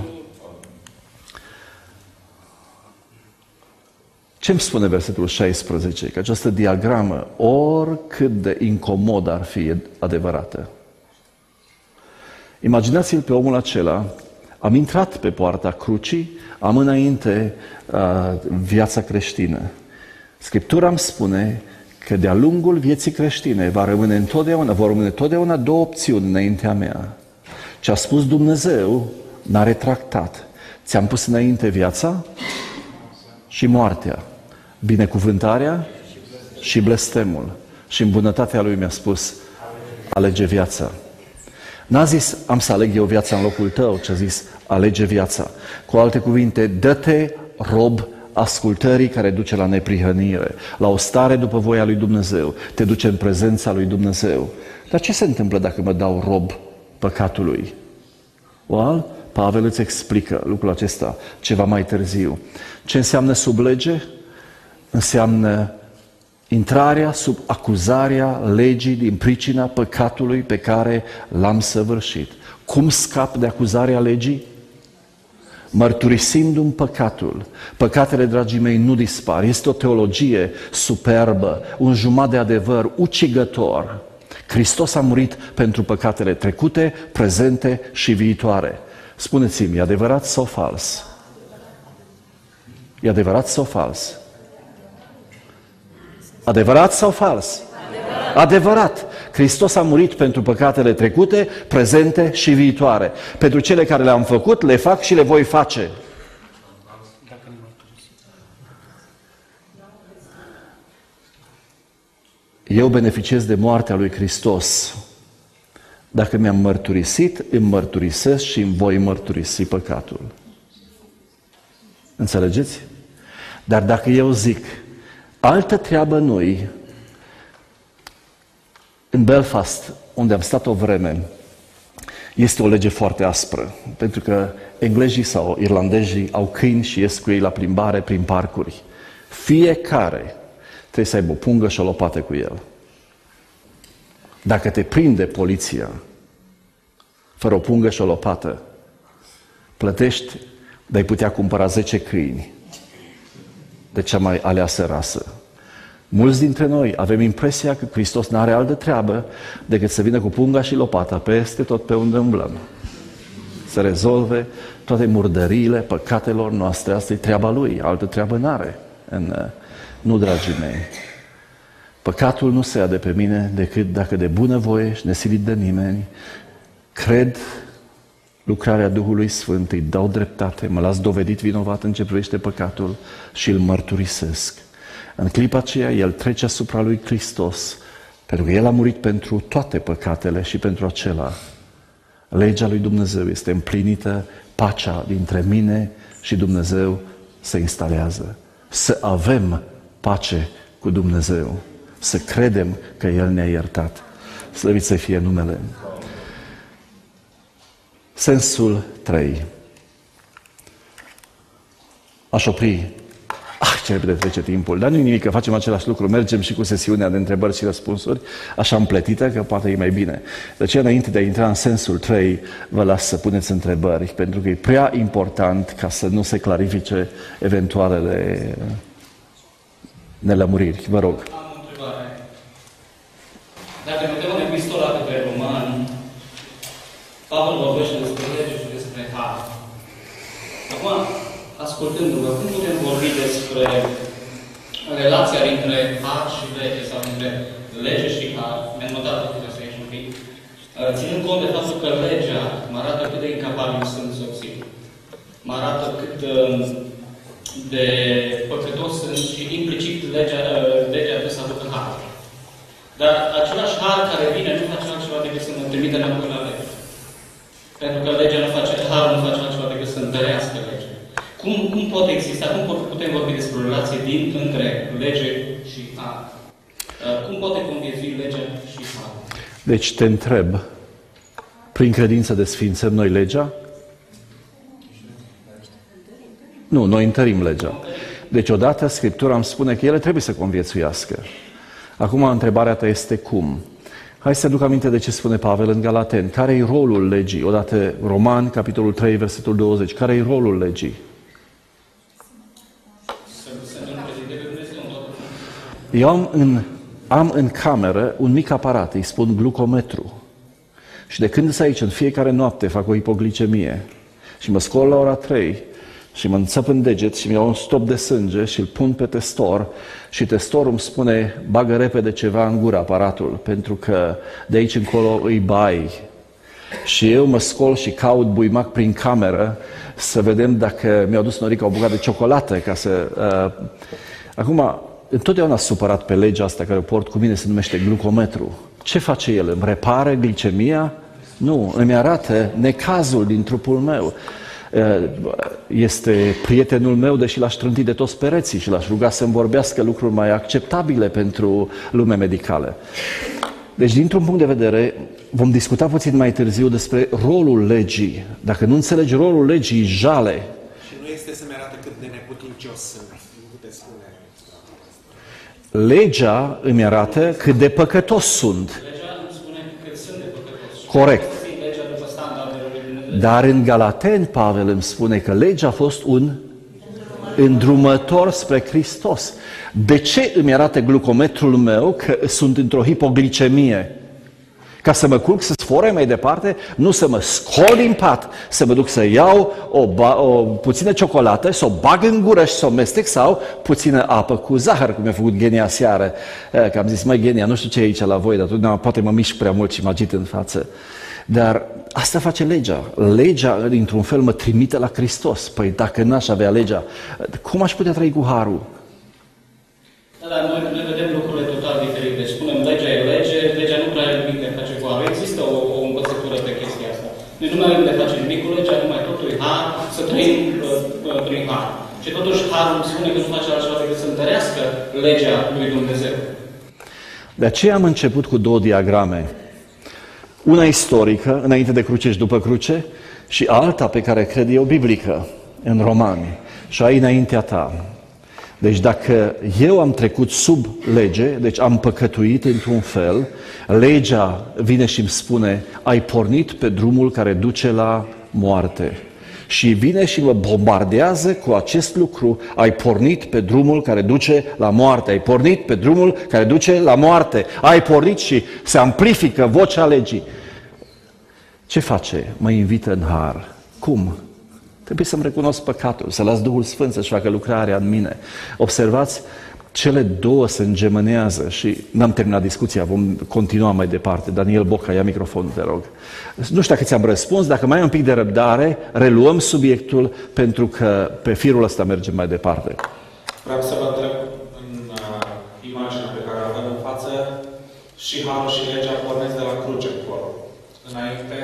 Ce îmi spune versetul șaisprezece? Că această diagramă, oricât de incomod ar fi, adevărată. Imaginați-l pe omul acela. Am intrat pe poarta crucii, am înainte uh, viața creștină. Scriptura îmi spune că de-a lungul vieții creștine va rămâne întotdeauna, vor rămâne întotdeauna două opțiuni înaintea mea. Ce a spus Dumnezeu n-a retractat. Ți-am pus înainte viața și moartea, binecuvântarea și blestemul. Și în bunătatea Lui mi-a spus, alege viața. N-a zis, am să aleg eu viața în locul tău, ci a zis, alege viața. Cu alte cuvinte, dă-te rob ascultării care duce la neprihănire, la o stare după voia lui Dumnezeu, te duce în prezența lui Dumnezeu. Dar ce se întâmplă dacă mă dau rob păcatului? Well, Pavel îți explică lucrul acesta ceva mai târziu. Ce înseamnă sub lege? Înseamnă intrarea sub acuzarea legii din pricina păcatului pe care l-am săvârșit. Cum scap de acuzarea legii? Mărturisindu-mi păcatul. Păcatele, dragii mei, nu dispar. Este o teologie superbă, un jumătate de adevăr ucigător. Hristos a murit pentru păcatele trecute, prezente și viitoare. Spuneți-mi, e adevărat sau fals? E adevărat sau fals? Adevărat sau fals? Adevărat. Adevărat. Hristos a murit pentru păcatele trecute, prezente și viitoare. Pentru cele care le-am făcut, le fac și le voi face. Eu beneficiez de moartea lui Hristos. Dacă mi-am mărturisit, îmi mărturisesc și îmi voi mărturisi păcatul. Înțelegeți? Dar dacă eu zic, altă treabă nu-i, în Belfast, unde am stat o vreme, este o lege foarte aspră, pentru că englezii sau irlandezii au câini și ies cu ei la plimbare prin parcuri. Fiecare trebuie să aibă o pungă și o lopată cu el. Dacă te prinde poliția fără o pungă și o lopată, plătești, dar ai putea cumpăra zece câini de cea mai aleasă rasă. Mulți dintre noi avem impresia că Hristos n-are altă treabă decât să vină cu punga și lopata peste tot pe unde umblăm. Să rezolve toate murdăriile păcatelor noastre. Asta e treaba Lui, altă treabă n-are. În, nu, dragii mei. Păcatul nu se ia de pe mine decât dacă de bunăvoie și nesilit de nimeni cred lucrarea Duhului Sfânt, îi dau dreptate, mă las dovedit vinovat în ce privește păcatul și îl mărturisesc. În clipa aceea, El trece asupra lui Hristos, pentru că El a murit pentru toate păcatele și pentru acela. Legea lui Dumnezeu este împlinită, pacea dintre mine și Dumnezeu se instalează. Să avem pace cu Dumnezeu, să credem că El ne-a iertat. Slăvit să fie numele. Sensul trei. Aș opri Ah, ce repede trece timpul. Dar nu nimic, că facem același lucru. Mergem și cu sesiunea de întrebări și răspunsuri, așa împletită, că poate e mai bine. De aceea, înainte de a intra în sensul trei, vă las să puneți întrebări, pentru că e prea important ca să nu se clarifice eventualele nelămuriri. Vă rog. Am o întrebare. Dacă ne uităm în epistola către Romani, Pavel vorbește despre lege și despre har. Acum, ascultându-vă, cum putem vorbi despre relația dintre har și lege, sau dintre lege și har, mi-am notat lucrurile aici un pic, ținând cont de faptul că legea mă arată cât de incapabil sunt soții, mă arată cât de păcătos sunt și implicit legea, legea trebuie să aducă har. Dar același har care vine nu face altceva decât să mă trimite înapoi la lege. Pentru că legea nu face, harul nu face altceva decât să întărească legea. Cum, cum pot exista, cum putem vorbi despre o relație din, între lege și har? Cum poate conviețui legea și harul? Deci te întreb, prin credință desfințăm noi legea? Nu, noi întărim legea. Deci odată Scriptura îmi spune că ele trebuie să conviețuiască. Acum întrebarea ta este cum? Hai să aduc aminte de ce spune Pavel în Galateni. Care e rolul legii? Odată Roman, capitolul trei, versetul douăzeci. Care e rolul legii? Eu am în, am în cameră un mic aparat, îi spun glucometru. Și de când sunt aici, în fiecare noapte, fac o hipoglicemie. Și mă scol la ora trei și mă înțăp în deget și mi-au un stop de sânge și îl pun pe testor și testorul îmi spune, bagă repede ceva în gură aparatul, pentru că de aici încolo îi bai. Și eu mă scol și caut buimac prin cameră să vedem dacă mi-au dus norica o bucată de ciocolată. Ca să, uh... Acum, întotdeauna supărat pe legea asta care o port cu mine, se numește glucometru. Ce face el? Îmi repară glicemia? Nu, îmi arată necazul din trupul meu. Este prietenul meu, deși l-aș trânti de toți pereții și l-aș ruga să-mi vorbească lucruri mai acceptabile pentru lumea medicală. Deci, dintr-un punct de vedere, vom discuta puțin mai târziu despre rolul legii. Dacă nu înțelegi rolul legii, jale. Și nu este să-mi arate cât de neputincios sunt. Puteți spune. Legea îmi arată cât de păcătos sunt. Legea îmi spune cât sunt de păcătos. Corect. Dar în Galateni, Pavel îmi spune că legea a fost un îndrumător spre Hristos. De ce îmi arată glucometrul meu că sunt într-o hipoglicemie? Ca să mă culc, să sfore mai departe, nu să mă scol din pat, să mă duc să iau o, o puțină ciocolată, să o bag în gură și să o mestec, sau puțină apă cu zahăr, cum mi-a făcut Genia seară. Că am zis, măi Genia, nu știu ce e aici la voi, dar tu, poate mă mișc prea mult și mă agit în față. Dar asta face legea. Legea, într-un fel, mă trimite la Hristos. Păi dacă n-aș avea legea, cum aș putea trăi cu harul? Da, dar noi, noi vedem lucrurile total diferite. Deci spunem, legea e lege, legea nu prea are nimic de face cu harul. Există o, o învățătură pe chestia asta. Noi nu mai avem de face nimic cu legea, numai totul e har, să trăim uh, prin har. Și totuși harul spune că nu face altceva decât să întărească legea lui Dumnezeu. De aceea am început cu două diagrame. Una istorică, înainte de cruce și după cruce, și alta pe care cred eu biblică, în Romani, și ai înaintea ta. Deci dacă eu am trecut sub lege, deci am păcătuit într-un fel, legea vine și îmi spune, ai pornit pe drumul care duce la moarte. Și vine și mă bombardează cu acest lucru, ai pornit pe drumul care duce la moarte, ai pornit pe drumul care duce la moarte, ai pornit și se amplifică vocea legii. Ce face? Mă invită în har. Cum? Trebuie să-mi recunosc păcatul, să las Duhul Sfânt să-și facă lucrarea în mine. Observați, cele două se îngemânează și n-am terminat discuția, vom continua mai departe. Daniel Boca, ia microfonul, te rog. Nu știu dacă ți-am răspuns, dacă mai ai un pic de răbdare, reluăm subiectul, pentru că pe firul ăsta mergem mai departe. Vreau să vă întreb în uh, imaginea pe care o avem în față, și harul și legea pornesc de la cruce acolo. Înainte,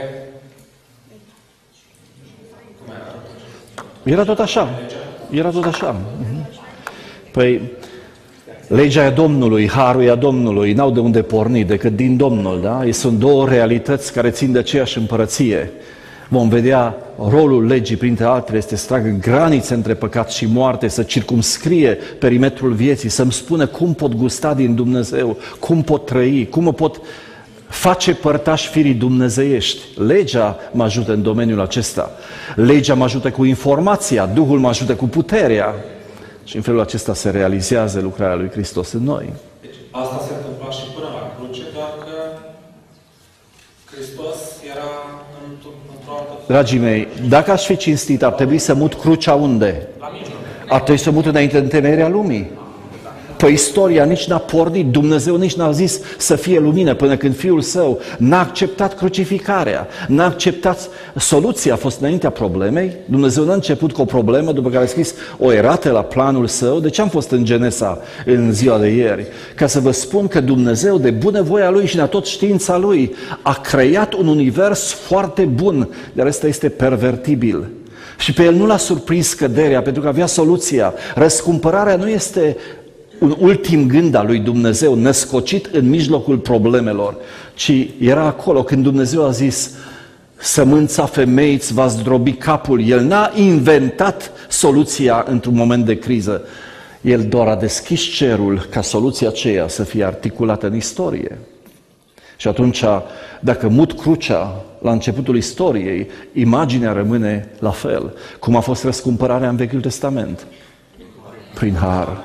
cum era? Era tot așa. Era tot așa. Păi, legea e Domnului, harul e a Domnului, n-au de unde porni decât din Domnul, da? Sunt două realități care țin de aceeași împărăție. Vom vedea rolul legii, printre altele, este să tragă granițe între păcat și moarte, să circumscrie perimetrul vieții, să-mi spună cum pot gusta din Dumnezeu, cum pot trăi, cum mă pot face părtaș firii dumnezeiești. Legea mă ajută în domeniul acesta. Legea mă ajută cu informația, Duhul mă ajută cu puterea. Și în felul acesta se realizează lucrarea lui Hristos în noi. Deci asta se întâmpla și până la cruce, doar că Hristos era într-o altă... Dragii mei, dacă aș fi cinstit, ar trebui să mut crucea unde? La mijloc. Ar trebui să mut înainte de întemeierea lumii. Păi istoria nici n-a pornit, Dumnezeu nici n-a zis să fie lumină până când Fiul Său n-a acceptat crucificarea, n-a acceptat soluția, a fost înaintea problemei. Dumnezeu n-a început cu o problemă, după care a scris o erată la planul Său. De ce am fost în Genesa în ziua de ieri? Ca să vă spun că Dumnezeu, de bunăvoia Lui și de tot știința Lui, a creat un univers foarte bun, dar ăsta este pervertibil. Și pe El nu l-a surprins căderea, pentru că avea soluția. Răscumpărarea nu este un ultim gând al lui Dumnezeu, născocit în mijlocul problemelor, ci era acolo când Dumnezeu a zis: sămânța femeii îți va zdrobi capul. El n-a inventat soluția într-un moment de criză. El doar a deschis cerul ca soluția aceea să fie articulată în istorie. Și atunci, dacă mut crucea la începutul istoriei, imaginea rămâne la fel, cum a fost răscumpărarea în Vechiul Testament. Prin har.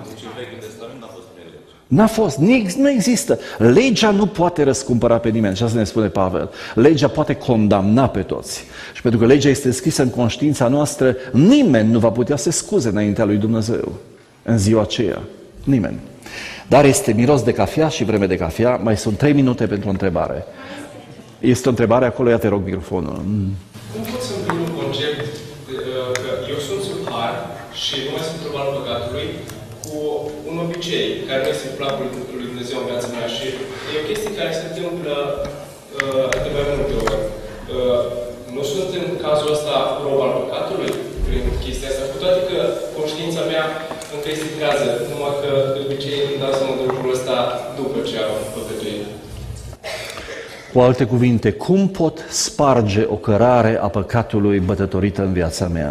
N-a fost, nu există. Legea nu poate răscumpăra pe nimeni, așa se ne spune Pavel. Legea poate condamna pe toți. Și pentru că legea este scrisă în conștiința noastră, nimeni nu va putea să scuze înaintea lui Dumnezeu în ziua aceea. Nimeni. Dar este miros de cafea și vreme de cafea. Mai sunt trei minute pentru o întrebare. Este o întrebare acolo, ia te rog microfonul. Mm. Cum pot să împin un concept că eu sunt sub har și nu mai sunt probabil păcatului cu un obicei care nu este placul lui Dumnezeu în viața mea și e o chestie care se întâmplă uh, de mai multe ori. Uh, nu sunt în cazul ăsta rob al păcatului prin chestia asta, cu toate că conștiința mea încă este trează, numai că de obicei îmi dau seama de lucrul ăsta după ce am păcătuit. Cu alte cuvinte, cum pot sparge o cărare a păcatului bătătorită în viața mea?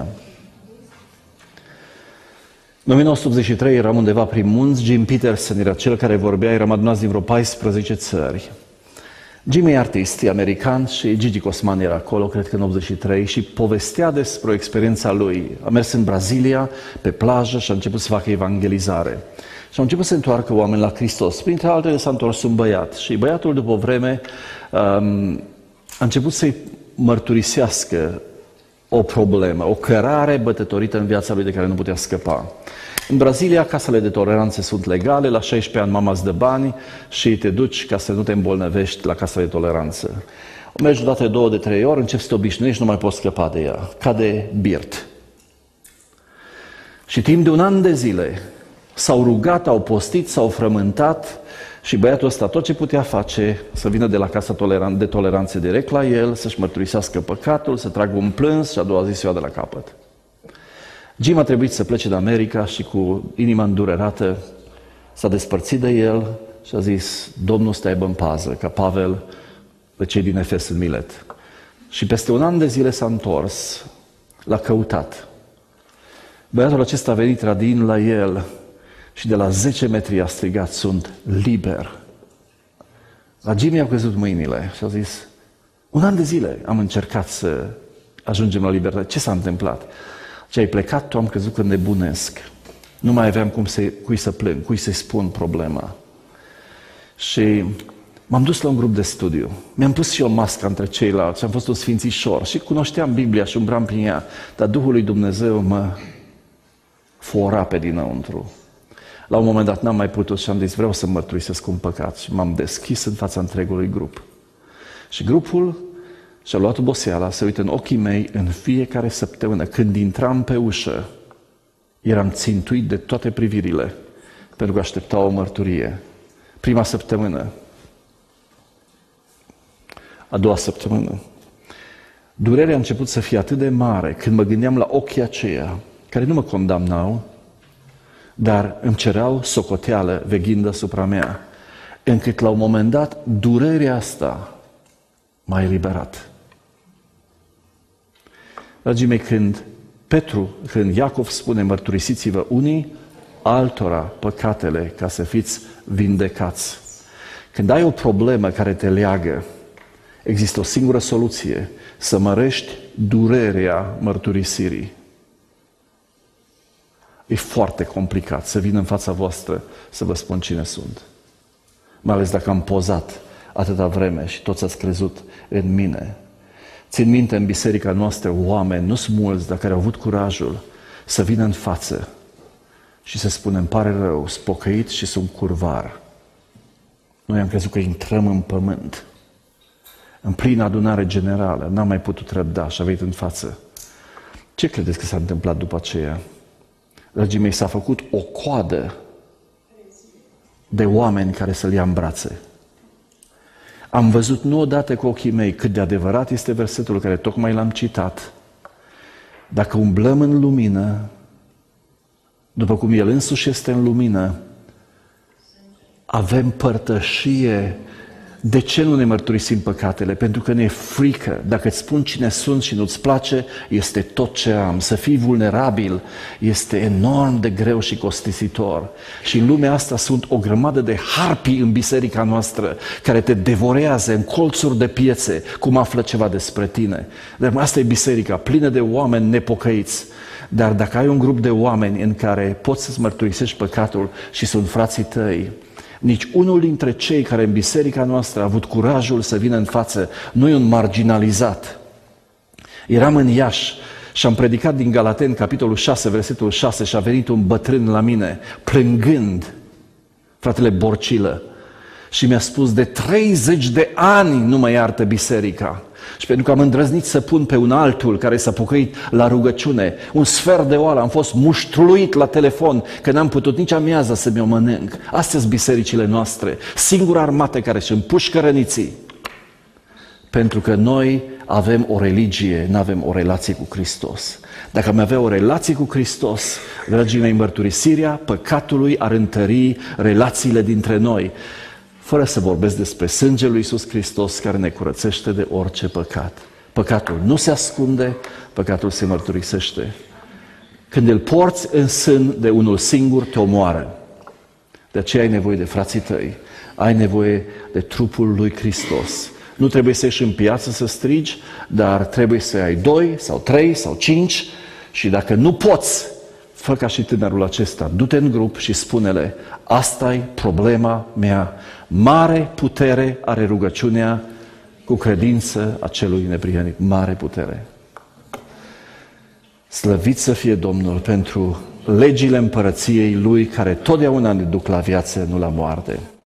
În o mie nouă sute optzeci și trei eram undeva prin munți, Jim Peterson era cel care vorbea, eram adunați din vreo paisprezece țări. Jim e artist, e american și Gigi Cosman era acolo, cred că în optzeci și trei, și povestea despre experiența lui. A mers în Brazilia, pe plajă, și a început să facă evangelizare. Și au început să întoarcă oameni la Hristos. Printre altele s-a întors un băiat și băiatul, după o vreme, um, a început să-i mărturisească o problemă, o cărare bătătorită în viața lui de care nu putea scăpa. În Brazilia, casele de toleranță sunt legale, la șaisprezece ani mama îți dă bani și te duci ca să nu te îmbolnăvești la casa de toleranță. O mergi o dată, două, de trei ori, începi să te obișnuiești, nu mai poți scăpa de ea. Ca de birt. Și timp de un an de zile s-au rugat, au postit, s-au frământat și băiatul ăsta tot ce putea face, să vină de la casa de toleranță direct la el, să-și mărturisească păcatul, să tragă un plâns și a doua zi să o ia de la capăt. Jim a trebuit să plece de America și cu inima îndurerată s-a despărțit de el și a zis: Domnul să te aibă în pază, ca Pavel pe cei din Efes în Milet. Și peste un an de zile s-a întors, l-a căutat. Băiatul acesta a venit radin la el și de la zece metri a strigat: sunt liber. La Jimmy a căzut mâinile și a zis: un an de zile am încercat să ajungem la libertate. Ce s-a întâmplat? Ce ai plecat tu, am crezut că nebunesc. Nu mai aveam cum să, cui să plâng, cui să-i spun problema. Și m-am dus la un grup de studiu. Mi-am pus și eu masca între ceilalți și am fost un sfințișor și cunoșteam Biblia și umbram prin ea, dar Duhul lui Dumnezeu mă fora pe dinăuntru. La un moment dat n-am mai putut și am zis: vreau să mărturisesc un păcat. Și m-am deschis în fața întregului grup. Și grupul și-a luat oboseala, se uită în ochii mei în fiecare săptămână. Când intram pe ușă, eram țintuit de toate privirile, pentru că aștepta o mărturie. Prima săptămână, a doua săptămână, durerea a început să fie atât de mare când mă gândeam la ochii aceia, care nu mă condamnau, dar îmi cereau socoteală veghind asupra mea, încât la un moment dat durerea asta m-a eliberat. Dragii mei, când Petru, când Iacov spune mărturisiți-vă unii altora păcatele ca să fiți vindecați. Când ai o problemă care te leagă, există o singură soluție, să mărești durerea mărturisirii. E foarte complicat să vin în fața voastră să vă spun cine sunt. Mai ales dacă am pozat atâta vreme și toți ați crezut în mine. Țin minte în biserica noastră oameni, nu sunt mulți, dar care au avut curajul să vină în față și să spună, îmi pare rău, sunt pocăit și sunt curvar. Noi am crezut că intrăm în pământ. În plină adunare generală, n-am mai putut răbda și a venit în față. Ce credeți că s-a întâmplat după aceea? Dragii mei, s-a făcut o coadă de oameni care să-l ia în brațe. Am văzut nu odată cu ochii mei cât de adevărat este versetul care tocmai l-am citat. Dacă umblăm în lumină, după cum El însuși este în lumină, avem părtășie. De ce nu ne mărturisim păcatele? Pentru că ne e frică. Dacă îți spun cine sunt și nu-ți place, este tot ce am. Să fii vulnerabil este enorm de greu și costisitor. Și în lumea asta sunt o grămadă de harpii în biserica noastră care te devorează în colțuri de piețe, cum află ceva despre tine. Dar asta e biserica, plină de oameni nepocăiți. Dar dacă ai un grup de oameni în care poți să-ți mărturisești păcatul și sunt frații tăi, nici unul dintre cei care în biserica noastră a avut curajul să vină în față nu e un marginalizat. Eram în Iași și am predicat din Galateni, capitolul șase, versetul șase, și a venit un bătrân la mine, plângând, fratele Borcilă, și mi-a spus, de treizeci de ani nu mă iartă biserica. Și pentru că am îndrăznit să pun pe un altul care s-a pocăit la rugăciune, un sfert de oară, am fost muștruit la telefon că n-am putut nici amiaza să mi-o mănânc. Astea sunt bisericile noastre, singura armată care își împușcă răniții. Pentru că noi avem o religie, nu avem o relație cu Hristos. Dacă am avea o relație cu Hristos, dragii mei, mărturisirea păcatului ar întări relațiile dintre noi. Fără să vorbesc despre sângele lui Iisus Hristos care ne curățește de orice păcat. Păcatul nu se ascunde, păcatul se mărturisește. Când îl porți în sân de unul singur, te omoară. De aceea ai nevoie de frații tăi, ai nevoie de trupul lui Hristos. Nu trebuie să ieși în piață să strigi, dar trebuie să ai doi sau trei sau cinci și dacă nu poți, fă ca și tânărul acesta, du-te în grup și spune-le, asta e problema mea. Mare putere are rugăciunea cu credință a celui neprihănit. Mare putere. Slăvit să fie Domnul pentru legile împărăției Lui care totdeauna ne duc la viață, nu la moarte.